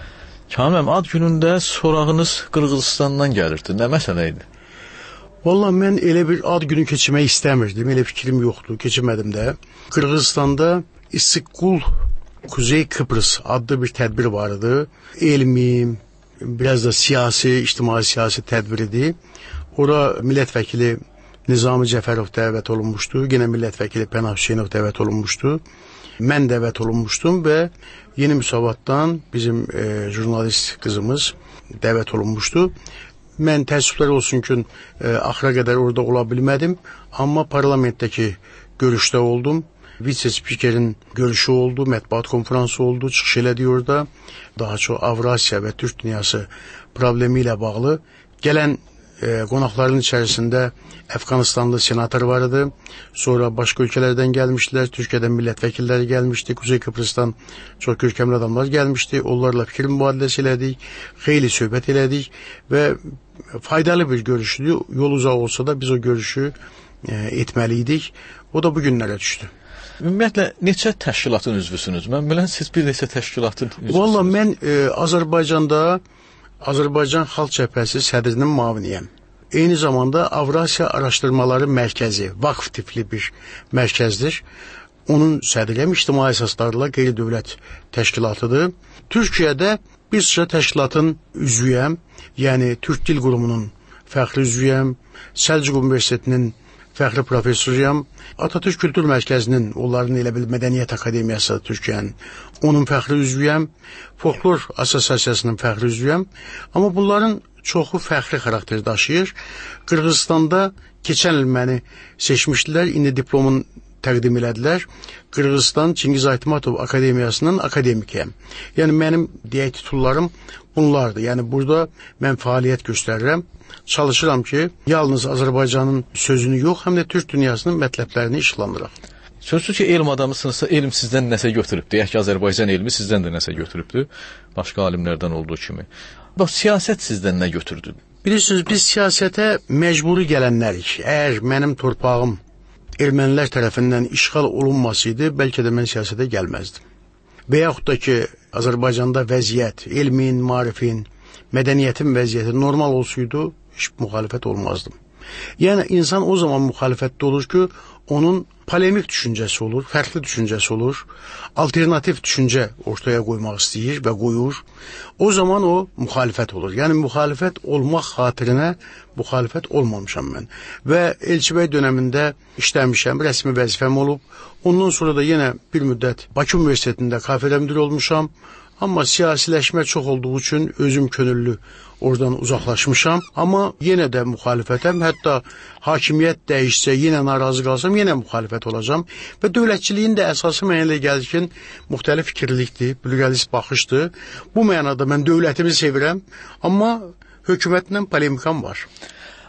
Kamil müəllim, ad günündə sorağınız Qırğızstandan gəlirdi. Nə məsələ idi? Vallahi mən elə bir ad günü keçirmək istəmirdim. Elə fikrim yoxdur. Keçirmədim də. Qırğızstanda İstiqlal Kuzey Kıbrıs adlı bir tədbir vardı. Elmi, biraz da siyasi, ictimai-siyasi tədbiridir. Ora millət vəkili Nizami Cəfərov dəvət olunmuşdu. Yenə millət vəkili Pənah Hüseynov dəvət olunmuşdu. Mən dəvət olunmuşdum və Yeni Müsavatdan bizim jurnalist qızımız dəvət olunmuşdu. Mən təəssüflər olsun ki, axıra qədər orada ola bilmədim. Amma parlamentdəki görüşdə oldum. Vitse-spikerin görüşü oldu, mətbuat konferansı oldu, çıxış elədi orada. Daha çox Avrasiya və Türk dünyası problemi ilə bağlı. Gələn qonaqların içərisində Əfqanistanlı senator var idi. Sonra başqa ölkələrdən gəlmişdilər. Türkiyədən millət vəkilləri gəlmişdi. Kuzey Kıbrısdan çox görkəmli adamlar gəlmişdi. Onlarla fikir mübadiləsi elədik. Xeyli söhbət elədik və faydalı bir görüşdü. Yol uzaq olsa da biz o görüşü etməliydik. O da bu günlərə düşdü. Ümumiyyətlə, neçə təşkilatın üzvüsünüz? Mən bilən siz bir neçə təşkilatın üzvüsünüz. Valla mən Azərbaycanda Azərbaycan Xalq Cəbhəsi sədrinin müaviniyəm. Eyni zamanda Avrasiya Araşdırmaları Mərkəzi, vakf tipli bir mərkəzdir. Onun sədriyəm, ictimai əsaslarla qeyri-dövlət təşkilatıdır. Türkiyədə bir sıra təşkilatın üzvüyəm, yəni Türk Dil Qurumunun fəxri üzvüyəm, Səlcuq Universitetinin fəxri professoruyam, Atatürk Kültür Mərkəzinin, onların elə bil Mədəniyyət Akademiyası Türkiyənin, onun fəxri üzvüyəm, Folklor Assosiasiyasının fəxri üzvüyəm. Amma bunların çoxu fəxri xarakter daşıyır. Qırğızstanda keçən il məni seçmişdilər, indi diplomun təqdim elədilər. Qırğızstan Çingiz Aytmatov Akademiyasının akademikiyəm. Yəni mənim deyək titullarım bunlardır. Yəni burada mən fəaliyyət göstərirəm. Çalışıram ki, yalnız Azərbaycanın sözünü yox, həm də Türk dünyasının mətləblərini işlandıraq. Sözsüz ki, elm adamısınızsa, elm sizdən nəsə götürüb. Deyək ki, Azərbaycan elmi sizdən də nəsə götürübdür. Başqa alimlərdən olduğu kimi. Bax, siyasət sizdən nə götürdü? Bilirsiniz, biz siyasətə məcburi gələnlərik. Əgər mənim torpağım ermənilər tərəfindən işğal olunmasaydı, bəlkə də mən siyasətə gəlməzdim. Və yaxud da ki, Azərbaycanda vəziyyət, elmin, marifin, mədəniyyətin vəziyyəti normal olsaydı, heç müxalifət olmazdım. Yəni, insan o zaman müxalifətdə olur ki, onun polemik düşüncəsi olur, fərqli düşüncəsi olur, alternativ düşüncə ortaya qoymaq istəyir və qoyur. O zaman o müxalifət olur. Yəni, müxalifət olmaq xatirinə müxalifət olmamışam mən. Və Elçibəy dönəmində işləmişəm, rəsmi vəzifəm olub. Ondan sonra da yenə bir müddət Bakı Universitetində kafedra müdiri olmuşam. Amma siyasiləşmə çox olduğu üçün özüm könüllü oradan uzaqlaşmışam. Amma yenə də müxalifətəm. Hətta hakimiyyət dəyişsə, yenə narazı qalsam, yenə müxalifət olacam. Və dövlətçiliyin də əsası mənə elə gəlir ki, müxtəlif fikirlikdir, pluralist baxışdır. Bu mənada mən dövlətimi sevirəm, amma hökumətlə polemikam var.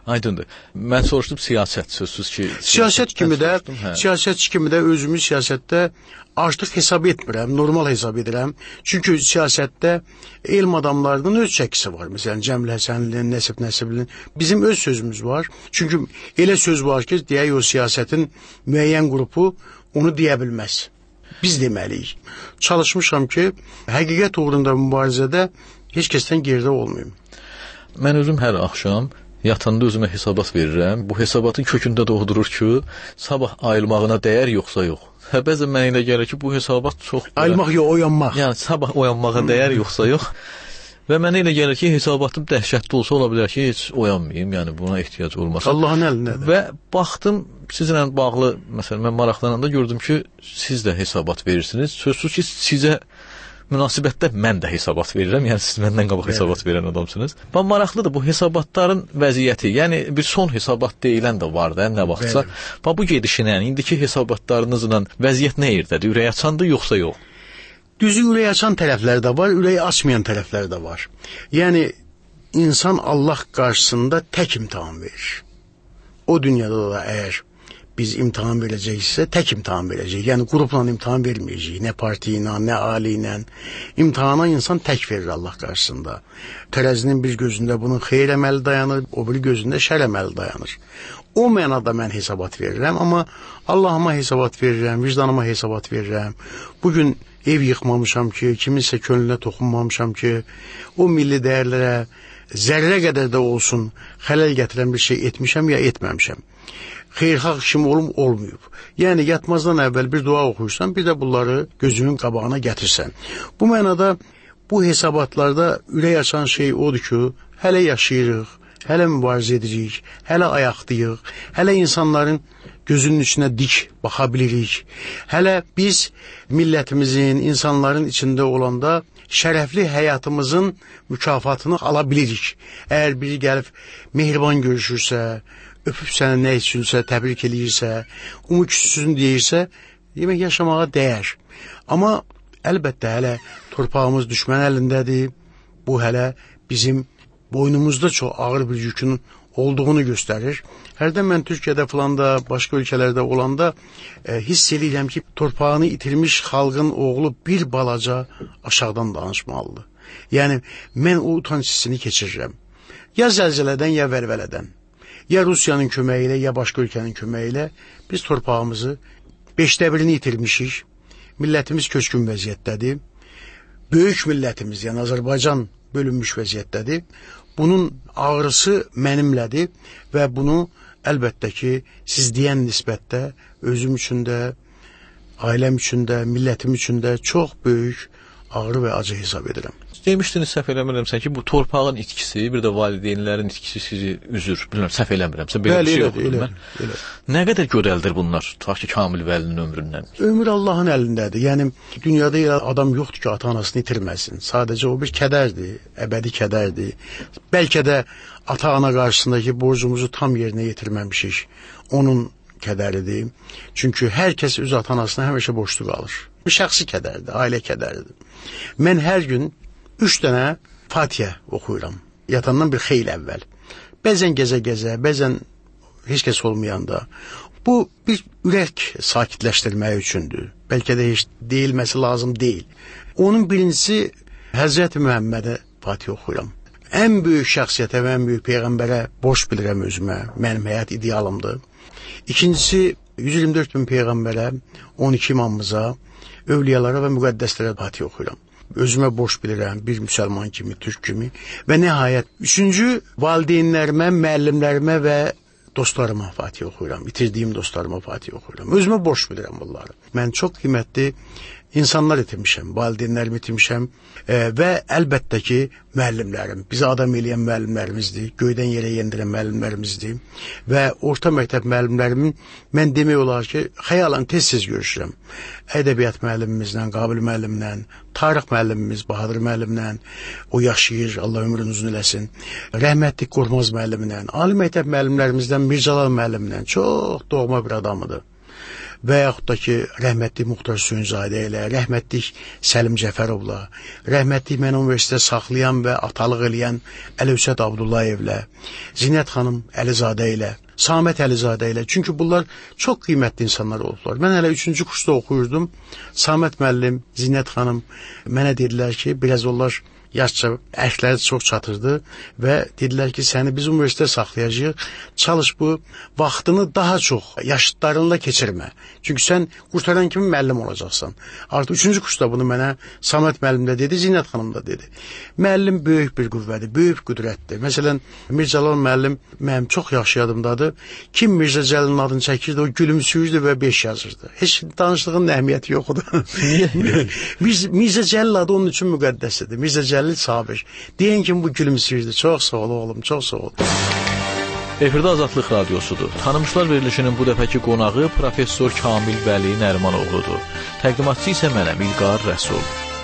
Aydındır. Mən soruşdum siyasət sözsüz ki, siyasət kimi də özümü siyasətdə artıq hesab etmirəm, normal hesab edirəm. Çünki siyasətdə elm adamlarının öz çəkisi var. Məsələn, Cəmil Həsənlinin, Nəsib Nəsiblinin bizim öz sözümüz var. Çünki elə söz var ki, deyək o siyasətin müəyyən qrupu onu deyə bilməz. Biz deməliyik. Çalışmışam ki, həqiqət uğrunda mübarizədə heç kəsdən geridə olmayım. Mən özüm hər axşam yatanda özümə hesabat verirəm. Bu hesabatın kökündə doğdurur ki, sabah ayılmağına dəyər yoxsa yox. Bəzən mənə elə gəlir ki, bu hesabat çox... Ayılmaq yox, oyanmaq. Yəni, sabah oyanmağa dəyər yoxsa yox. Və mənə elə gəlir ki, hesabatım dəhşətli olsa ola bilər ki, heç oyanmayayım. Yəni, buna ehtiyac olmasa. Allahın əlindədir. Və baxdım, sizinlə bağlı, məsələn, mən maraqlananda gördüm ki, siz də hesabat verirsiniz. Sözsüz ki, sizə münasibətdə mən də hesabat verirəm. Yəni, siz məndən qabaq hesabat verən adamsınız. Və maraqlıdır bu hesabatların vəziyyəti. Yəni, bir son hesabat deyilən də var da, nə vaxtsa. Və bu gedişinə, indiki hesabatlarınızla vəziyyət nə yerdədir? Ürək açandır, yoxsa yox? Düzü ürək açan tərəflər də var, ürək açmayan tərəflər də var. Yəni, insan Allah qarşısında tək imtahan verir. O dünyada da əgər biz imtahan verəcəksə, tək imtahan verəcək. Yəni, qrupla imtahan verməyəcək. Nə parti ilə, nə ali ilə. İmtihana insan tək verir Allah qarşısında. Tərəzinin bir gözündə bunun xeyr əməli dayanır, o bir gözündə şər əməli dayanır. O mənada mən hesabat verirəm, amma Allahıma hesabat verirəm, vicdanıma hesabat verirəm. Bugün ev yıxmamışam ki, kiminsə könlünə toxunmamışam ki, o milli dəyərlərə zərrə qədər də olsun xələl gətirən bir şey etmişəm ya etməmişəm. Xeyirxah işim olmayıb. Yəni, yatmazdan əvvəl bir dua oxuyursan, bir də bunları gözünün qabağına gətirsən. Bu mənada, bu hesabatlarda ürək açan şey odur ki, hələ yaşayırıq, hələ mübarizə edirik, hələ ayaqdayıq, hələ insanların gözünün içinə dik baxa bilirik. Hələ biz millətimizin, insanların içində olanda şərəfli həyatımızın mükafatını ala bilirik. Əgər biri gəlib mehriban görüşürsə, öpüb sənə nə üçünsə, təbrik eləyirsə, küçüsünü deyirsə, demək yaşamağa dəyər. Amma əlbəttə hələ torpağımız düşmən əlindədir. Bu hələ bizim boynumuzda çox ağır bir yükün olduğunu göstərir. Hərdən mən Türkiyədə falan da, başqa ölkələrdə olanda hiss edirəm ki, torpağını itirmiş xalqın oğlu bir balaca aşağıdan danışmalıdır. Yəni, mən o utanç hissini keçirirəm. Ya zəlzələdən, ya vəlvələdən. Ya Rusiyanın köməyi ilə, ya başqa ölkənin köməyi ilə biz torpağımızı 1/5 itirmişik. Millətimiz köçkün vəziyyətdədir. Böyük millətimiz, yəni Azərbaycan bölünmüş vəziyyətdədir. Bunun ağrısı mənimlədir və bunu əlbəttə ki, siz deyən nisbətdə özüm üçün də, ailəm üçün də, millətim üçün də çox böyük ağrı və acı hesab edirəm. Demişdiniz, səhv eləmirəmsə ki, bu torpağın itkisi, bir də valideynlərin itkisi sizi üzür. Bilmirəm, səhv eləmirəmsə, belə bir şey yoxdur. Elə. Nə qədər gödəldir bunlar, ta ki, Kamil Vəlinin ömründən? Ömür Allahın əlindədir. Yəni, dünyada elə adam yoxdur ki, ata-anasını itirməsin. Sadəcə o bir kədərdir, əbədi kədərdir. Bəlkə də ata-ana qarşısındakı borcumuzu tam yerinə yetirməmişik. Onun kədəridir. Çünki hər kəs öz ata-anasına həmişə borclu qalır. Bir şəxsi kədərdir, ailə kədəridir. Mən hər gün 3 dənə Fatihə oxuyuram. Yatandan bir xeyli əvvəl. Bəzən gəzə-gəzə, bəzən heç kəs olmayanda. Bu bir ürək sakitləşdirmək üçündür. Bəlkə də heç deyilməsi lazım deyil. Onun birincisi Həzrəti Məhəmmədə Fatihə oxuyuram. Ən böyük şəxsiyyətə və ən böyük peyğəmbərə borc bilirəm özümə. Mənim həyat idealımdır. İkincisi 124 min peyğəmbərə, 12 imamımıza, övliyalara və müqəddəslərə Fatihə oxuyuram. Özümə borc bilirəm, bir müsəlman kimi, türk kimi. Və nəhayət, üçüncü, valideynlərimə, müəllimlərimə və dostlarıma Fatihə oxuyuram. İtirdiyim dostlarıma Fatihə oxuyuram. Özümə borc bilirəm bunları. Mən çox qiymətli insanlar itirmişəm, valideynlərimi itirmişəm və əlbəttə ki, müəllimlərim, bizi adam eləyən müəllimlərimizdir, göydən yerə yendirən müəllimlərimizdir və orta məktəb müəllimlərimin mən demək olar ki, xəyalən tez-tez görüşürəm. Ədəbiyyat müəllimimizlə, Qabil müəllimlə, tarix müəllimimiz Bahadır müəllimlə, o yaşayır, Allah ömrünü uzun eləsin, rəhmətli Qormaz müəllimlə, ali məktəb müəllimlərimizdən Mircəlal müəllimlə, çox doğma bir adamıdır. və yaxud da ki, rəhmətli Muxtar Hüseynzadə ilə, rəhmətli Səlim Cəfərovla, rəhmətli mən universitetdə saxlayan və atalıq eləyən Əlövsət Abdullayevlə, Zinət xanım Əlizadə ilə, Samət Əlizadə ilə. Çünki bunlar çox qiymətli insanlar olublar. Mən hələ 3-cü kursda oxuyurdum. Samət müəllim, Zinət xanım mənə dedilər ki, biraz onlar yaşca əkləri çox çatırdı və dedilər ki, səni biz universitetdə saxlayacağıq, çalış bu, vaxtını daha çox yaşıtlarınla keçirmə. Çünki sən qurtaran kimi müəllim olacaqsan. Artıq 3-cü kursda bunu mənə Samət müəllim də dedi, Zinət xanım da dedi. Müəllim böyük bir qüvvədir, böyük qüdrətdir. Məsələn, Mircəlal müəllim mənim çox yaxşı yadımdadır. Kim Mirzə Cəlilin adını çəkirdi, o gülümsüyürdü və 5 yazırdı. Heç danışdığın əhəmiyyəti yox idi. Mirzə Cəlil adı onun üçün müqəddəsidir. Mirzə Cəlil Sabir. Deyən kimi bu gülümsüyürdü. Çox sağ ol oğlum, çox sağ ol. Efirdə Azadlıq Radiosudur. Tanımışlar verilişinin bu dəfəki qonağı Professor Kamil Vəli Nərimanoğludur. Təqdimatçı isə mənəm, İlqar Rəsul.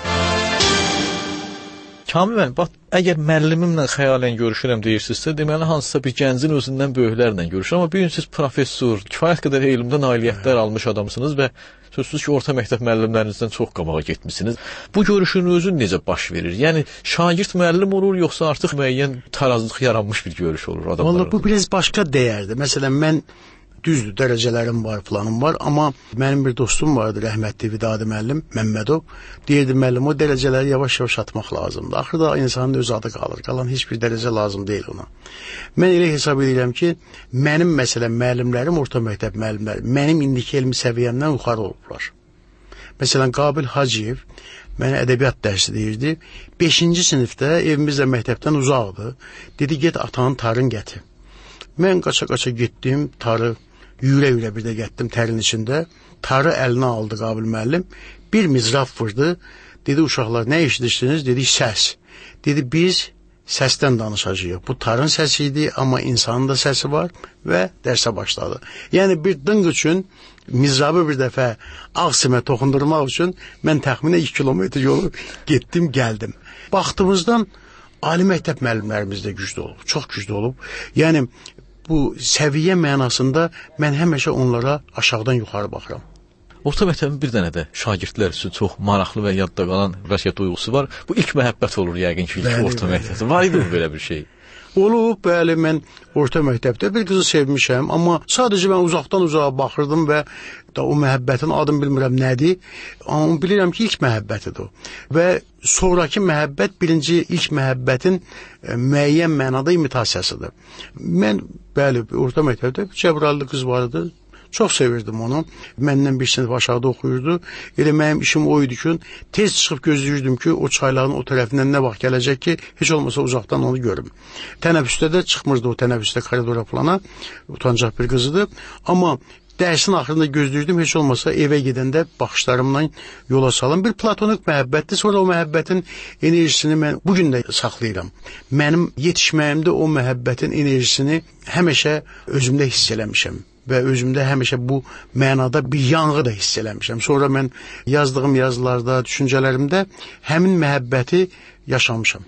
Kamil müəllim, bax, əgər müəllimimlə xəyalən görüşürəm deyirsinizsə, deməli hansısa bir gəncin özündən böyüklərlə görüşür. Amma bir gün siz professor, kifayət qədər elmdə nailiyyətlər almış adamsınız və sözsüz ki, orta məktəb müəllimlərinizdən çox qabağa getmişsiniz. Bu görüşün özü necə baş verir? Yəni, şagird müəllim olur, yoxsa artıq müəyyən tarazlıq yaranmış bir görüş olur adamlar? Vallahi bu biraz başqa dəyərdir. Məsələn, mən düzdür, dərəcələrim var, planım var, amma mənim bir dostum vardı, rəhmətli Vidadi müəllim, Məmmədov. Deyirdi, müəllim, o dərəcələri yavaş-yavaş atmaq lazımdır. Axırda insanın öz adı qalır, qalan heç bir dərəcə lazım deyil ona. Mən elə hesab edirəm ki, mənim məsələn müəllimlərim, orta məktəb müəllimlərim, mənim indiki elmi səviyyəmdən yuxarı olublar. Məsələn, Qabil Hacıyev mənə ədəbiyyat dərsi deyirdi. 5-ci sinifdə evimiz də məktəbdən uzaqdı. Dedi, get atanın tarın gətir. Mən qaça-qaça getdim, tarı yüyürə-yüyürə bir də getdim tərin içində. Tarı əlinə aldı Qabil müəllim. Bir mizraf vurdu. Dedi, uşaqlar, nə eşidirsiniz? Dedi, səs. Dedi, biz səsdən danışacağıq. Bu tarın səsi idi, amma insanın da səsi var və dərsə başladı. Yəni, bir dınq üçün mizrabı bir dəfə ağsimə toxundurmaq üçün mən təxminə 2 kilometr yolu getdim, gəldim. Baxdığımızdan ali məktəb müəllimlərimiz də güclü olub, çox güclü olub. Yəni, bu səviyyə mənasında mən həmişə onlara aşağıdan yuxarı baxıram. Orta məktəbin bir dənə də şagirdlər üçün çox maraqlı və yadda qalan vəsiyyət duyğusu var. Bu ilk məhəbbət olur yəqin ki, ilk orta məktəbdə. Var idi mi belə bir şey? Olub, bəli, mən orta məktəbdə bir qızı sevmişəm, amma sadəcə mən uzaqdan uzağa baxırdım və o məhəbbətin adını bilmirəm nədir, amma bilirəm ki, ilk məhəbbətidir o. Və sonraki məhəbbət ilk məhəbbətin müəyyən mənada imitasiyasıdır. Mən, bəli, orta məktəbdə Cəbrayıllı qız vardı. Çox sevirdim onu. Məndən bir sinif aşağıda oxuyurdu. Elə mənim işim o idi ki, tez çıxıb gözləyirdim ki, o çayların o tərəfindən nə vaxt gələcək ki, heç olmasa uzaqdan onu görüm. Tənəffüsdə də çıxmırdı o tənəffüsdə koridora plana. Utancaq bir qızıdır. Amma dərsin axırında gözləyirdim, heç olmasa evə gedəndə baxışlarımla yola salım. Bir platonik məhəbbətdir. Sonra o məhəbbətin enerjisini mən bugün də saxlayıram. Mənim yetişməyimdə o məhəbbətin enerjisini həmişə özümdə hiss eləmişəm. Və özümdə həmişə bu mənada bir yanğı da hiss eləmişəm. Sonra mən yazdığım yazılarda, düşüncələrimdə həmin məhəbbəti yaşamışam.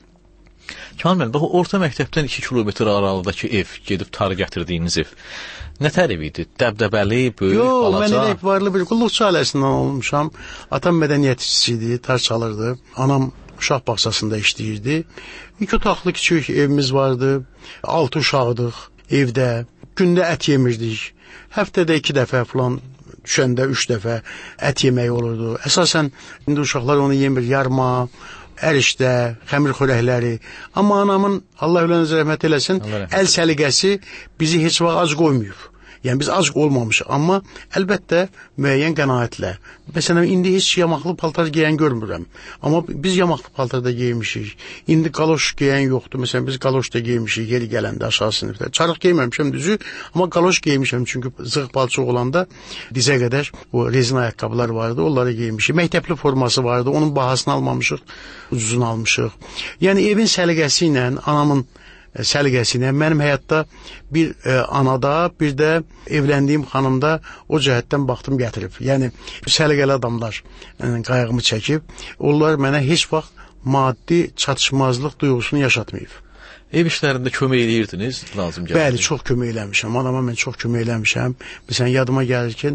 Kamil, bax, orta məktəbdən 2 kilometr aralıdakı ev, gedib tarı gətirdiyiniz ev, nə tərif idi? Dəbdəbəli, böyük, balaca? Mən elə etibarlı bir qulluqçu ailəsindən olmuşam. Atam mədəniyyət işçisi idi, tar çalırdı. Anam uşaq bağçasında işləyirdi. 2 otaqlı kiçik evimiz vardı. 6 uşaqdıq evdə. Gündə ət yemirdik. Həftədə 2 dəfə falan, düşəndə 3 dəfə ət yeməyi olurdu. Əsasən, indi uşaqlar onu yemir, yarma, ərişdə, xəmir xörəkləri. Amma anamın, Allah ölənizə rəhmət eləsin, əl səliqəsi bizi heç vaxt ac qoymayıb. Yəni, biz ac olmamışıq, amma əlbəttə müəyyən qənaətlə. Məsələn, indi heç yamaqlı paltar geyən görmürəm. Amma biz yamaqlı paltarda geymişik. İndi qaloş geyən yoxdur. Məsələn, biz qaloş da geymişik yeri gələndə aşağı sinifdə. Çarıq geyməmişəm düzü, amma qaloş geymişəm. Çünki zığ palçıq olanda dizə qədər o rezin ayaqqabılar vardı, onları geymişik. Məktəbli forması vardı, onun bahasını almamışıq, ucuzunu almışıq. Yəni, evin səliqəsi ilə, anamın səliqəsinə mənim həyatda bir anada, bir də evləndiyim xanımda o cəhətdən baxdım gətirib. Yəni, səliqəli adamlar qayğımı çəkib, onlar mənə heç vaxt maddi çatışmazlıq duyğusunu yaşatmayıb. Ev işlərində kömək edirdiniz, lazım gəldi? Bəli, çox kömək eləmişəm. Anama mən çox kömək eləmişəm. Məsələn, yadıma gəlirkən,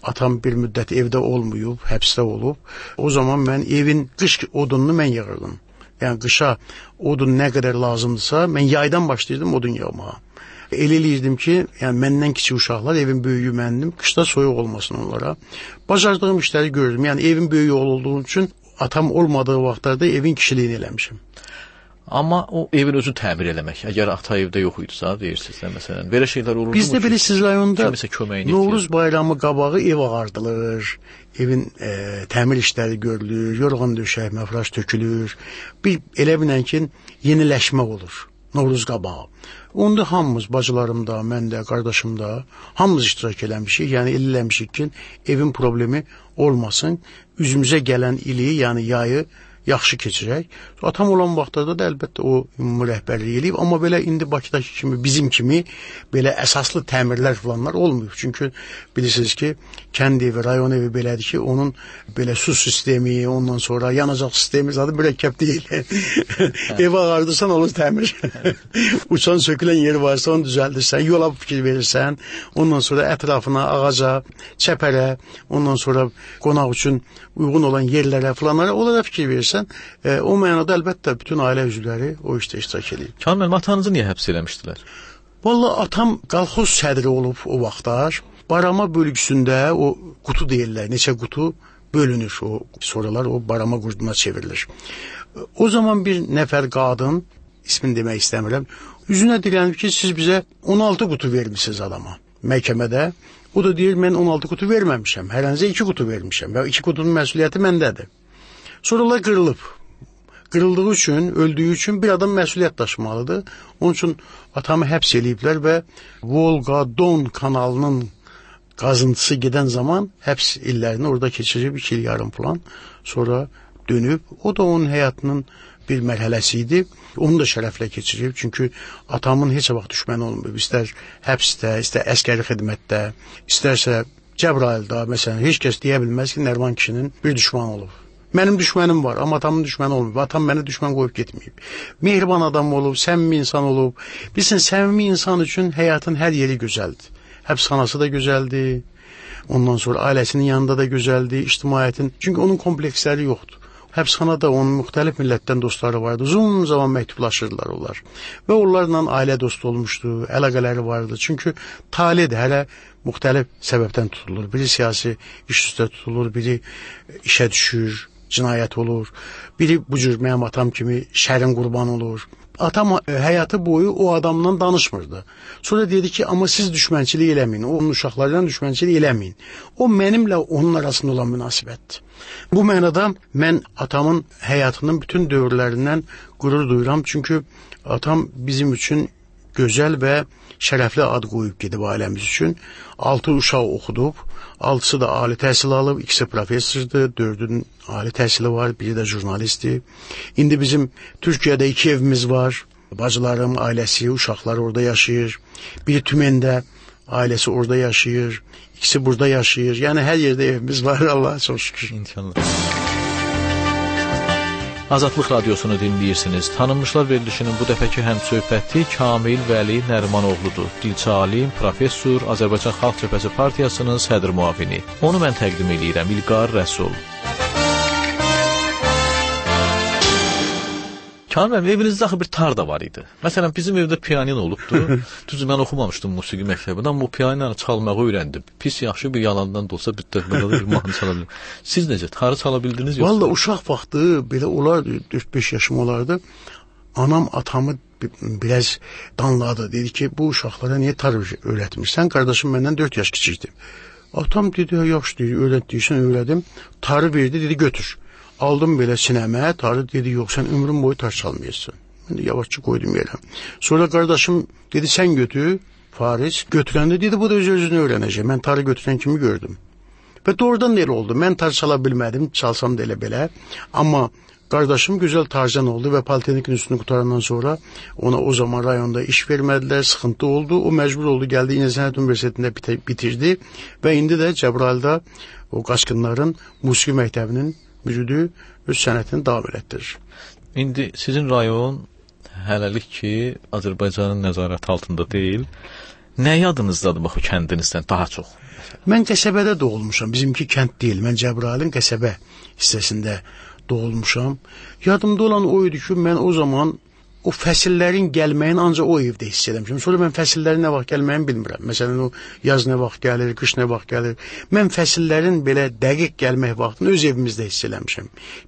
atam bir müddət evdə olmayıb, həbsdə olub. O zaman mən evin qış odununu mən yığırdım. Yəni qışa odun nə qədər lazımdırsa, mən yaydan başlayırdım odun yığmağa. Elə eləyirdim ki, yəni məndən kiçik uşaqlar, evin böyüyü məndim, qışda soyuq olmasın onlara. Bacardığım işləri gördüm. Yəni evin böyüyü olduğum üçün atam olmadığı vaxtlarda evin kişiliyini eləmişim. Amma o evin özü təmir eləmək, əgər ata evdə yox idisə, deyirsiniz də, məsələn, belə şeylər olurdu mu? Bizdə bilirsiniz, rayonda Novruz bayramı qabağı ev ağardılır, evin təmir işləri görülür, yorğan döşək, məfraş tökülür. Bir elə bilən ki, yeniləşmə olur Novruz qabağı. Onda hamımız, bacılarım da, mən də, qardaşım da, hamımız iştirak eləmişik. Yəni eləmişik ki, evin problemi olmasın, üzümüzə gələn ili, yəni yayı yaxşı keçirək. Atam olan vaxtlarda da əlbəttə o rəhbərlik eləyib, amma belə indi Bakıdakı kimi, bizim kimi belə əsaslı təmirlər falanlar olmuyor. Çünki bilirsiniz ki, kənd evi, rayon evi belədir ki, onun belə su sistemi, ondan sonra yanacaq sistemi zaten mürəkkəb deyil. Ev ağardırsan onu təmir. Uçan sökülən yeri varsa onu düzəldirsən, yola fikir verirsən, ondan sonra ətrafına, ağaca, çəpərə, ondan sonra qonaq üçün uyğun olan yerlərə falanlara, onlara fikir verirsən. O mənada əlbəttə bütün ailə üzvləri o işdə iştirak edir. Kamil, atanızı niyə həbs eləmişdilər? Vallahi atam qalxoz sədri olub o vaxtlar. Barama bölgüsündə o qutu deyirlər, neçə qutu bölünür, o sonralar o barama qurduna çevrilir. O zaman bir nəfər qadın, ismini demək istəmirəm, üzünə dilənib ki, siz bizə 16 qutu vermişsiniz adama məhkəmədə. O da deyir, mən 16 qutu verməmişəm, hərənizə 2 qutu vermişəm və 2 qutunun məsuliyyəti məndədir. Sonralar qırılıb. Qırıldığı üçün, öldüyü üçün bir adam məsuliyyət daşımalıdır. Onun üçün atamı həbs eləyiblər və Volga-Don kanalının qazıntısı gedən zaman həbs illərini orada keçirib 2 il yarım falan. Sonra dönüb, o da onun həyatının bir mərhələsi idi. Onu da şərəflə keçirib. Çünki atamın heç vaxt düşməni olmayıb. İstər həbsdə, istər əskəri xidmətdə, istərsə Cəbrayılda, məsələn, heç kəs deyə bilməz ki, Nəriman kişinin bir düşmanı olub. Mənim düşmənim var, amma atamın düşməni olmayıb. Atam mənə düşmən qoyub getməyib. Mehriban adam olub, səmimi insan olub. Bilsin, səmimi insan üçün həyatın hər yeri gözəldir. Həbsxanası da gözəldir. Ondan sonra ailəsinin yanında da gözəldir, ictimaiyyətin. Çünki onun kompleksləri yoxdur. Həbsxanada onun müxtəlif millətdən dostları vardı. Uzun zaman məktublaşırdılar onlar. Və onlarla ailə dostu olmuşdu, əlaqələri vardı. Çünki talidir, hələ müxtəlif səbəbdən tutulur. Biri siyasi iş üstə tutulur, biri işə düşür, cinayət olur. Biri bu cür mənim atam kimi şərin qurban olur. Atam həyatı boyu o adamla danışmırdı. Sonra dedi ki, amma siz düşmənçilik eləməyin, onun uşaqlarıyla düşmənçilik eləməyin. O mənimlə onun arasında olan münasibətdir. Bu mənada mən atamın həyatının bütün dövrlərindən qürur duyuram. Çünki atam bizim üçün gözəl və şərəfli ad qoyub gedib ailəmiz üçün. 6 uşaq oxudub, 6-sı da ali təhsil alıb, 2-si professordur, 4-ünün ali təhsili var, biri də jurnalistdir. İndi bizim Türkiyədə 2 evimiz var, bacılarım, ailəsi, uşaqlar orada yaşayır. Biri Tümendə, ailəsi orada yaşayır, ikisi burada yaşayır. Yəni hər yerdə evimiz var, Allah'a çox şükür. İnşallah. Azadlıq radiosunu dinləyirsiniz. Tanınmışlar verilişinin bu dəfəki həmsöhbəti Kamil Vəli Nərimanoğludur. Dilçi alim, professor, Azərbaycan Xalq Cəbhəsi Partiyasının sədr müavini. Onu mən təqdim edirəm, İlqar Rəsul. Kamil, evinizdə axı bir tar da var idi. Məsələn, bizim evdə pianino olubdu. Düzdür, mən oxumamışdım musiqi məktəbində, amma o pianinonu çalmağı öyrəndim. Pis, yaxşı bir yalandan da olsa bir dəqiqədə bir mahnı çala bildim. Siz necə, tarı çala bildiniz yoxsa? Vallahi uşaq vaxtı belə olardı, 4-5 yaşım olardı. Anam atamı biraz danladı. Dedi ki, bu uşaqlara niyə tar öyrətmirsən? Qardaşım məndən 4 yaş kiçikdir. Atam dedi, yaxşı deyir, öyrətdiysən öyrədim. Tarı verdi, dedi, götür. Aldım belə sinəmə, tarı dedi, yox, sən ömrün boyu tar çalmayasın. Mən də yavaşça qoydum yerə. Sonra qardaşım dedi, sən götür, Fariz. Götürəndə dedi, bu da öz-özünü öyrənəcək. Mən tarı götürən kimi gördüm. Və doğrudan elə oldu. Mən tar çala bilmədim, çalsam da elə belə. Amma qardaşım gözəl tarcan oldu və Politexnikin üstünü qutarandan sonra ona o zaman rayonda iş vermədilər, sıxıntı oldu. O məcbur oldu, gəldi İncəsənət Universitetində bitirdi və indi də Cəbrayılda o qaçqınların musiqi məktəbinin müdürü öz sənətini davam elətdirir. İndi sizin rayon hələlik ki, Azərbaycanın nəzarəti altında deyil. Nə yadınızdadır bax o kəndinizdən daha çox? Mən qəsəbədə doğulmuşam. Bizimki kənd deyil. Mən Cəbrayılın qəsəbə hissəsində doğulmuşam. Yadımda olan o idi ki, mən o zaman o fəsillərin gəlməyini ancaq o evdə hiss eləmişəm. Sonra mən fəsillərin nə vaxt gəlməyini bilmirəm. Məsələn, o yaz nə vaxt gəlir, qış nə vaxt gəlir. Mən fəsillərin belə dəqiq gəlmək vaxtını öz evimizdə hiss eləmişəm.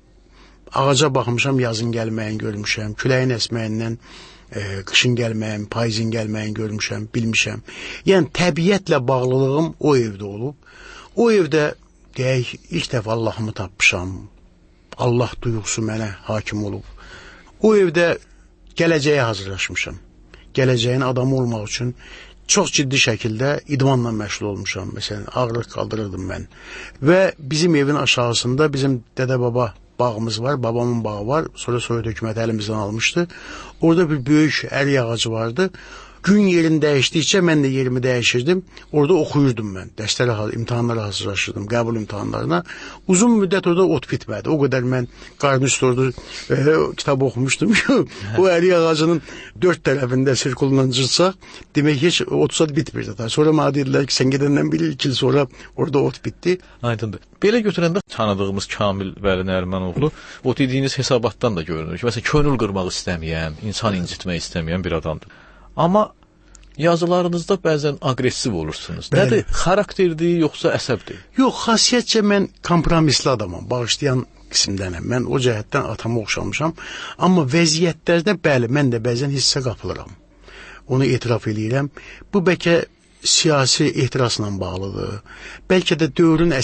Ağaca baxmışam, yazın gəlməyini görmüşəm. Küləyin əsməyindən qışın gəlməyini, payızın gəlməyini görmüşəm, bilmişəm. Yəni təbiətlə bağlılığım o evdə olub. O evdə deyək ilk dəfə Allahımı tapmışam. Allah duyğusu mənə hakim olub. O evdə gələcəyə hazırlaşmışam. Gələcəyin adamı olmaq üçün çox ciddi şəkildə idmanla məşğul olmuşam. Məsələn, ağırlıq qaldırırdım mən. Və bizim evin aşağısında bizim dədə-baba bağımız var, babamın bağı var. Sonra Sovet hökuməti əlimizdən almışdı. Orada bir böyük ərik ağacı vardı. Gün yerini dəyişdikcə mən də yerimi dəyişirdim. Orada oxuyurdum mən. Dərslərə, imtahanlara hazırlaşırdım, qəbul imtahanlarına. Uzun müddət orada ot bitmədi. O qədər mən qarnı üstü orada kitab oxumuşdum ki, o ərik ağacının 4 tərəfində sirkulundan cırsaq, demək heç 30 saat bitmirdi. Sonra mənə dedilər ki, sən gedəndən bir il sonra orada ot bitdi. Aydındır. Belə götürəndə tanıdığımız Kamil Vəli Nərimanoğlu o dediyiniz hesabatdan da görünür ki, məsələn, könül qırmaq istəməyən, insan incitmək istəməyən bir adamdır. Amma yazılarınızda bəzən aqressiv olursunuz. Bəli. Nədir? Xarakterdir, yoxsa əsəbdir? Yox, xasiyyətcə mən kompromisli adamam, bağışlayan qismdənəm. Mən o cəhətdən atama oxşamışam. Amma vəziyyətlərdə bəli, mən də bəzən hissə qapılıram. Onu etiraf edirəm. Bu bəlkə siyasi ehtirasla bağlıdır. Bəlkə də dövrün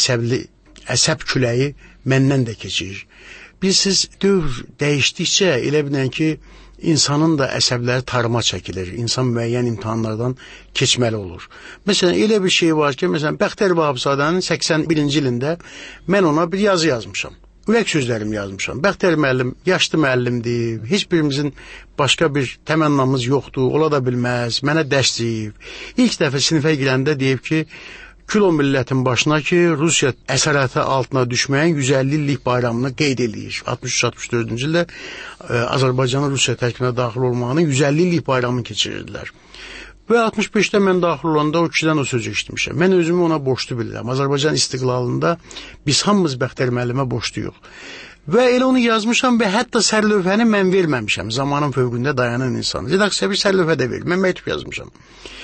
əsəb küləyi məndən də keçir. Bilirsiniz, dövr dəyişdikcə elə bilən ki, insanın da əsəbləri tarıma çəkilir. İnsan müəyyən imtahanlardan keçməli olur. Məsələn, elə bir şey var ki, məsələn, Bəxtiyar Vahabzadənin 81-ci ilində mən ona bir yazı yazmışam. Ürək sözlərimi yazmışam. Bəxtiyar müəllim yaşlı müəllimdir. Heç birimizin başqa bir təmənnamız yoxdur. Ola da bilməz. Mənə dərs deyib. İlk dəfə sinifə girəndə deyib ki, kül o millətin başına ki, Rusiya əsarəti altına düşməyin 150 illik bayramını qeyd edir. 63-64-cü ildə Azərbaycanın Rusiya tərkibinə daxil olmağının 150 illik bayramını keçirirdilər. Və 65-də mən daxil olanda o kişidən o sözü eşitmişəm. Mən özümü ona borçlu bilirəm. Azərbaycan istiqlalında biz hamımız Bəxtiyar müəllimə borçluyuq. Və elə onu yazmışam və hətta sərlövhəni mən verməmişəm. Zamanın fövqündə dayanan insan. Redaksiya bir sərlövhə də verir. Mən məktub yazmışam.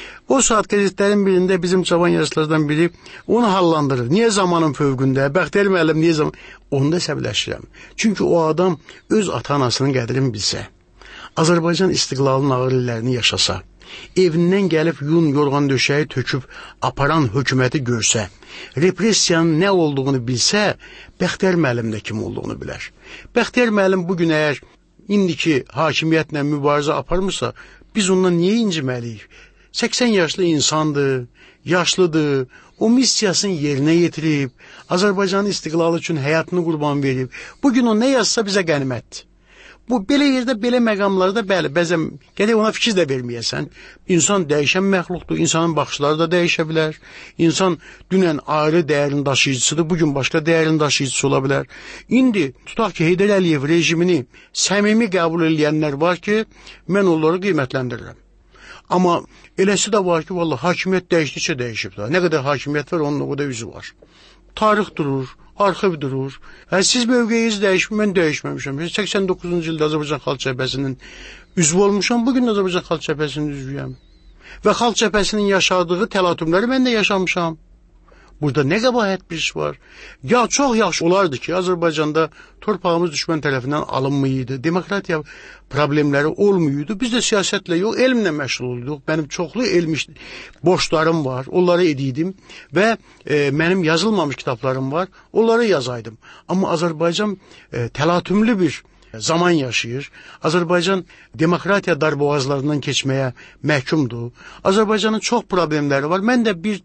O saat qəzetlərin birində bizim cavan yaşlardan biri onu hallandırır. Niyə zamanın fövqündə? Bəxtiyar müəllim niyə zaman? Onda səbirləşirəm. Çünki o adam öz ata-anasının qədrini bilsə, Azərbaycan istiqlalının ağır illərini yaşasa, evindən gəlib yun yorğan döşəyi töküb aparan hökuməti görsə, repressiyanın nə olduğunu bilsə, Bəxtiyar müəllim də kim olduğunu bilər. Bəxtiyar müəllim bugün əgər indiki hakimiyyətlə mübarizə aparmırsa, biz ondan niyə inciməliyik? 80 yaşlı insandır, yaşlıdır, o missiyasını yerinə yetirib, Azərbaycanın istiqlalı üçün həyatını qurban verib. Bugün o nə yazsa bizə qənimətdir. Bu belə yerdə, belə məqamlarda bəli, bəzən gərək ona fikir də verməyəsən. İnsan dəyişən məxluqdur, insanın baxışları da dəyişə bilər. İnsan dünən ayrı dəyərin daşıyıcısıdır, bugün başqa dəyərin daşıyıcısı ola bilər. İndi tutaq ki, Heydər Əliyev rejimini səmimi qəbul edənlər var ki, mən onları qiymətləndirirəm. Amma eləsi də var ki, vallahi hakimiyyət dəyişdikcə dəyişib da. Nə qədər hakimiyyət var, onun o qədər üzü var. Tarix durur, arxiv durur. Siz mövqeyiniz dəyişmir, mən dəyişməmişəm. 89-cu ildə Azərbaycan Xalq Cəbhəsinin üzvü olmuşam, bugün Azərbaycan Xalq Cəbhəsinin üzvüyəm. Və Xalq Cəbhəsinin yaşadığı təlatümləri mən də yaşamışam. Burada nə qəbahət bir iş var? Ya çox yaxşı olardı ki, Azərbaycanda torpağımız düşmən tərəfindən alınmayıydı, demokratiya problemləri olmuydu. Biz də siyasətlə yox, elmlə məşğul olduq. Mənim çoxlu elm borçlarım var, onları ediydim və mənim yazılmamış kitablarım var, onları yazaydım. Amma Azərbaycan təlatümlü bir zaman yaşayır. Azərbaycan demokratiya darboğazlarından keçməyə məhkumdur. Azərbaycanın çox problemləri var. Mən də bir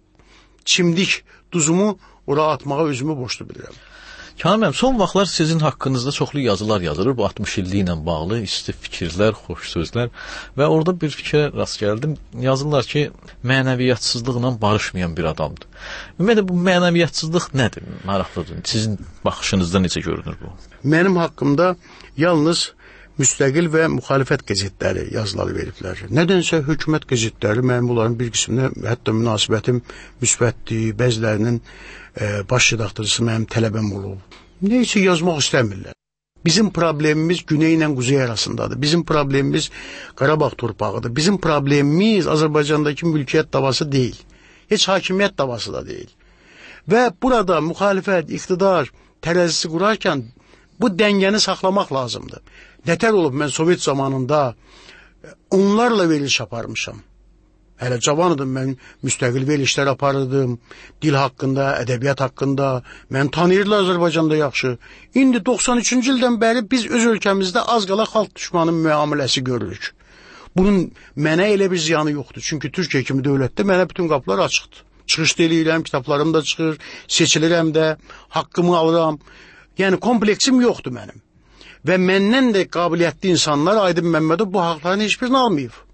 çimdik duzumu ora atmağa özümü borçlu bilirəm. Kamil müəllim, son vaxtlar sizin haqqınızda çoxlu yazılar yazılır. Bu 60 illiyi ilə bağlı isti fikirlər, xoş sözlər və orada bir fikrə rast gəldim. Yazırlar ki, mənəviyyatsızlıqla barışmayan bir adamdır. Ümumiyyətlə bu mənəviyyatsızlıq nədir? Maraqlıdır. Sizin baxışınızda necə görünür bu? Mənim haqqımda yalnız müstəqil və müxalifət qəzetləri yazıları veriblər. Nədənsə hökumət qəzetləri mənim bunların bir qisminə hətta münasibətim müsbətdir, bəzilərinin baş redaktorçusu mənim tələbəm olub. Neysə yazmaq istəmirlər. Bizim problemimiz Güney ilə Quzey arasındadır. Bizim problemimiz Qarabağ torpağıdır. Bizim problemimiz Azərbaycandakı mülkiyyət davası deyil. Heç hakimiyyət davası da deyil. Və burada müxalifət, iqtidar tərəzisi qurarkən bu dəngəni saxlamaq lazımdır. Nətər olub mən Sovet zamanında onlarla veriliş aparmışam. Hələ cavan idim, mən müstəqil verilişlər aparırdım. Dil haqqında, ədəbiyyat haqqında. Mən tanıyırlar Azərbaycanda yaxşı. İndi 93-cü ildən bəri biz öz ölkəmizdə az qala xalq düşmanı müamiləsi görürük. Bunun mənə elə bir ziyanı yoxdur. Çünki Türkiyə kimi dövlətdə mənə bütün qapılar açıqdır. Çıxış da eləyirəm, kitablarım da çıxır, seçilirəm də, haqqımı alıram. Yəni kompleksim yoxdur mənim. Və məndən də qabiliyyətli insanlar, Aydın Məmmədov bu haqların heç birini almayıb.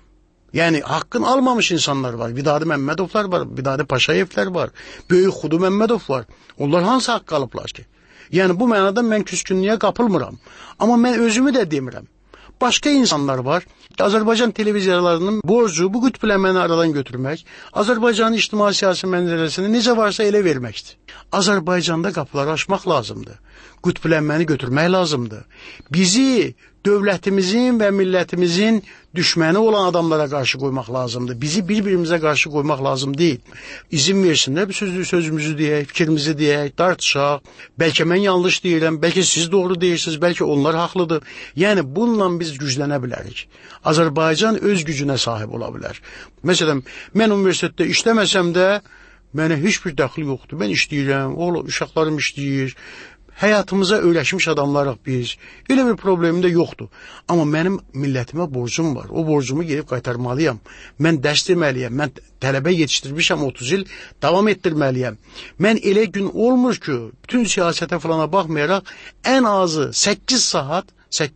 Yəni haqqın almamış insanlar var. Vidadi Məmmədovlar var, Vidadi Paşayevlər var, Böyük Xudu Məmmədov var. Onlar hansı haqqı alıblar ki? Yəni bu mənada mən küskünlüyə qapılmıram. Amma mən özümü də demirəm. Başqa insanlar var. Azərbaycan televiziyalarının borcu bu qütbləməni aradan götürmək, Azərbaycanın ictimai-siyasi mənzərəsini necə varsa elə verməkdir. Azərbaycanda qapıları açmaq lazımdır. Qütbləməni götürmək lazımdır. Bizi dövlətimizin və millətimizin düşməni olan adamlara qarşı qoymaq lazımdır. Bizi bir-birimizə qarşı qoymaq lazım deyil. İzin versinlər bir sözümüzü deyək, fikrimizi deyək, tartışaq. Bəlkə mən yanlış deyirəm, bəlkə siz doğru deyirsiniz, bəlkə onlar haqlıdır. Yəni bununla biz güclənə bilərik. Azərbaycan öz gücünə sahib ola bilər. Məsələn, mən universitetdə işləməsəm də mənə heç bir dəxli yoxdur. Mən işləyirəm, uşaqlarım işləyir. Həyatımıza öyrəşmiş adamlarıq biz. Elə bir problemim də yoxdur. Amma mənim millətimə borcum var. O borcumu gedib qaytarmalıyam. Mən dərs deməliyəm. Mən tələbə yetişdirmişəm 30 il, davam etdirməliyəm. Mən elə gün olmur ki, bütün siyasətə falana baxmayaraq ən azı 8 saat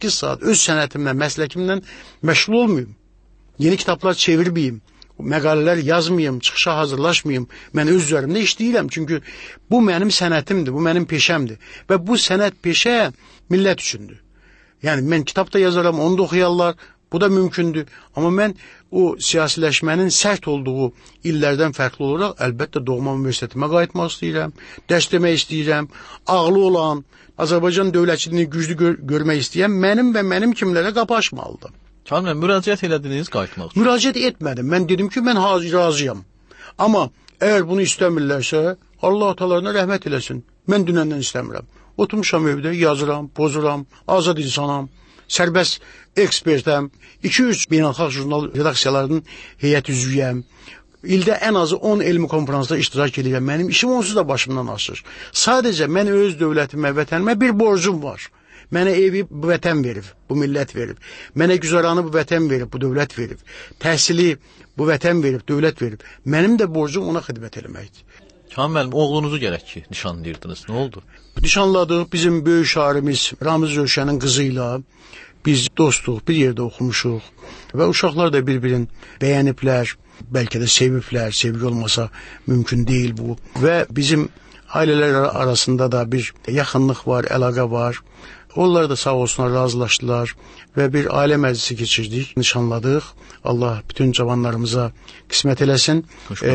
öz sənətimlə, məsləkimlə məşğul olmayım. Yeni kitablar çevirməyim. Məqalələr yazmayım, çıxışa hazırlaşmayım. Mən öz üzərimdə işləyirəm. Çünki bu mənim sənətimdir, bu mənim peşəmdir. Və bu sənət peşə millət üçündür. Yəni mən kitab da yazaram, onu da oxuyarlar. Bu da mümkündür. Amma mən o siyasiləşmənin sərt olduğu illərdən fərqli olaraq əlbəttə doğma universitetimə qayıtmaq istəyirəm. Dərs demək istəyirəm. Ağlı olan, Azərbaycan dövlətçiliyini güclü görmək istəyən mənim kimlərə qapı açmalıdır. Kamil, müraciət elədiniz qayıtmaq üçün? Müraciət etmədim. Mən dedim ki, mən razıyam. Amma əgər bunu istəmirlərsə, Allah atalarına rəhmət eləsin. Mən dünəndən istəmirəm. Oturmuşam evdə, yazıram, pozuram, azad insanam, sərbəst ekspertəm, 2-3 beynəlxalq jurnal redaksiyalarının heyət üzvüyəm. İldə ən azı 10 elmi konferansda iştirak edirəm. Mənim işim onsuz da başımdan aşır. Sadəcə mən öz dövlətimə, vətənimə bir borcum var. Mənə evi bu vətən verib, bu millət verib. Mənə güzaranı bu vətən verib, bu dövlət verib. Təhsili bu vətən verib, dövlət verib. Mənim də borcum ona xidmət eləməkdir. Kamil müəllim, oğlunuzu gərək ki, nişanlayırdınız. Nə oldu? Nişanladıq. Bizim böyük şairimiz Ramiz Rövşənin qızı ilə biz dostuq, bir yerdə oxumuşuq. Və uşaqlar da bir-birini bəyəniblər, bəlkə də seviblər. Sevgi olmasa mümkün deyil bu. Və bizim ailələr arasında da bir yaxınlıq var, əlaqə var. Onlar da sağ olsunlar, razılaşdılar və bir ailə məclisi keçirdik, nişanladıq. Allah bütün cavanlarımıza qismət eləsin.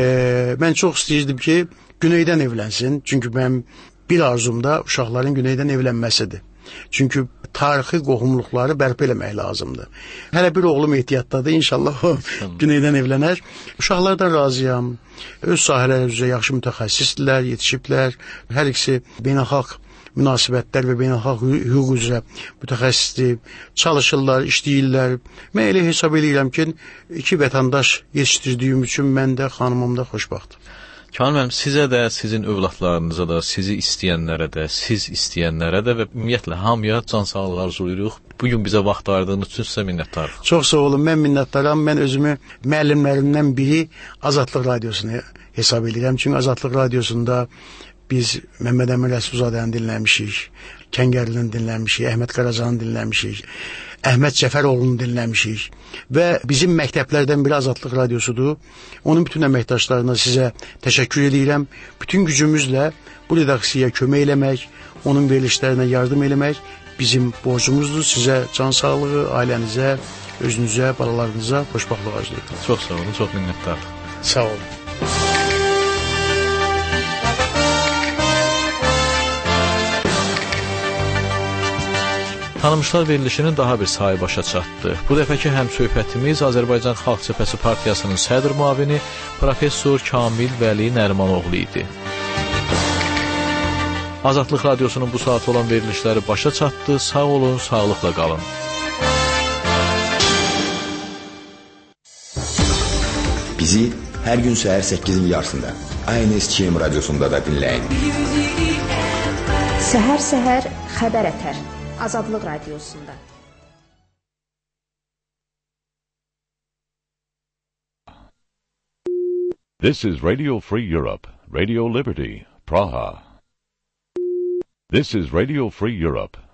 Mən çox istəyirdim ki, Güneydən evlənsin. Çünki mənim bir arzum da uşaqların Güneydən evlənməsidir. Çünki tarixi qohumluqları bərpa eləmək lazımdır. Hələ bir oğlum ehtiyatdadır, inşallah o Güneydən evlənər. Uşaqlardan razıyam. Öz sahələri üzrə yaxşı mütəxəssisdirlər, yetişiblər. Hər ikisi beynəlxalq münasibətlər və beynəlxalq hüquq üzrə mütəxəssisdir, çalışırlar, işləyirlər. Mən elə hesab edirəm ki, 2 vətəndaş yetişdirdiyim üçün mən də, xanımım da xoşbaxtım. Kamil müəllim, sizə də, sizin övladlarınıza da, sizi istəyənlərə də, siz istəyənlərə də və ümumiyyətlə hamıya can sağlığı arzulayırıq. Bugün bizə vaxt ayırdığınız üçün sizə minnətdarıq. Çox sağ olun, mən minnətdaram. Mən özümü müəllimlərimdən biri Azadlıq Radiosunu hesab edirəm. Çünki Azadlıq Radiosunda biz Məmməd Əmin Rəsulzadəni dinləmişik, Kəngərlini dinləmişik, Əhməd Qaracanı dinləmişik, Əhməd Cəfəroğlunu dinləmişik və bizim məktəblərdən biri Azadlıq Radiosudur. Onun bütün əməkdaşlarına sizə təşəkkür edirəm. Bütün gücümüzlə bu redaksiyaya kömək eləmək, onun verilişlərinə yardım eləmək bizim borcumuzdur. Sizə can sağlığı, ailənizə, özünüzə, balalarınıza xoşbəxtlik arzulayıram. Çox sağ olun, çox minnətdarıq. Sağ olun. Tanınmışlar verilişinin daha bir sayı başa çatdı. Bu dəfəki həmsöhbətimiz Azərbaycan Xalq Cəbhəsi Partiyasının sədr müavini professor Kamil Vəli Nərimanoğlu idi. Azadlıq Radiosunun bu saat olan verilişləri başa çatdı. Sağ olun, sağlıqla qalın. Bizi hər gün səhər 8-in yarısında ANS-KM radiosunda da dinləyin. Səhər-səhər xəbər ətər. Azadlıq Radiosunda. This is Radio Free Europe, Radio Liberty, Praha. This is Radio Free Europe,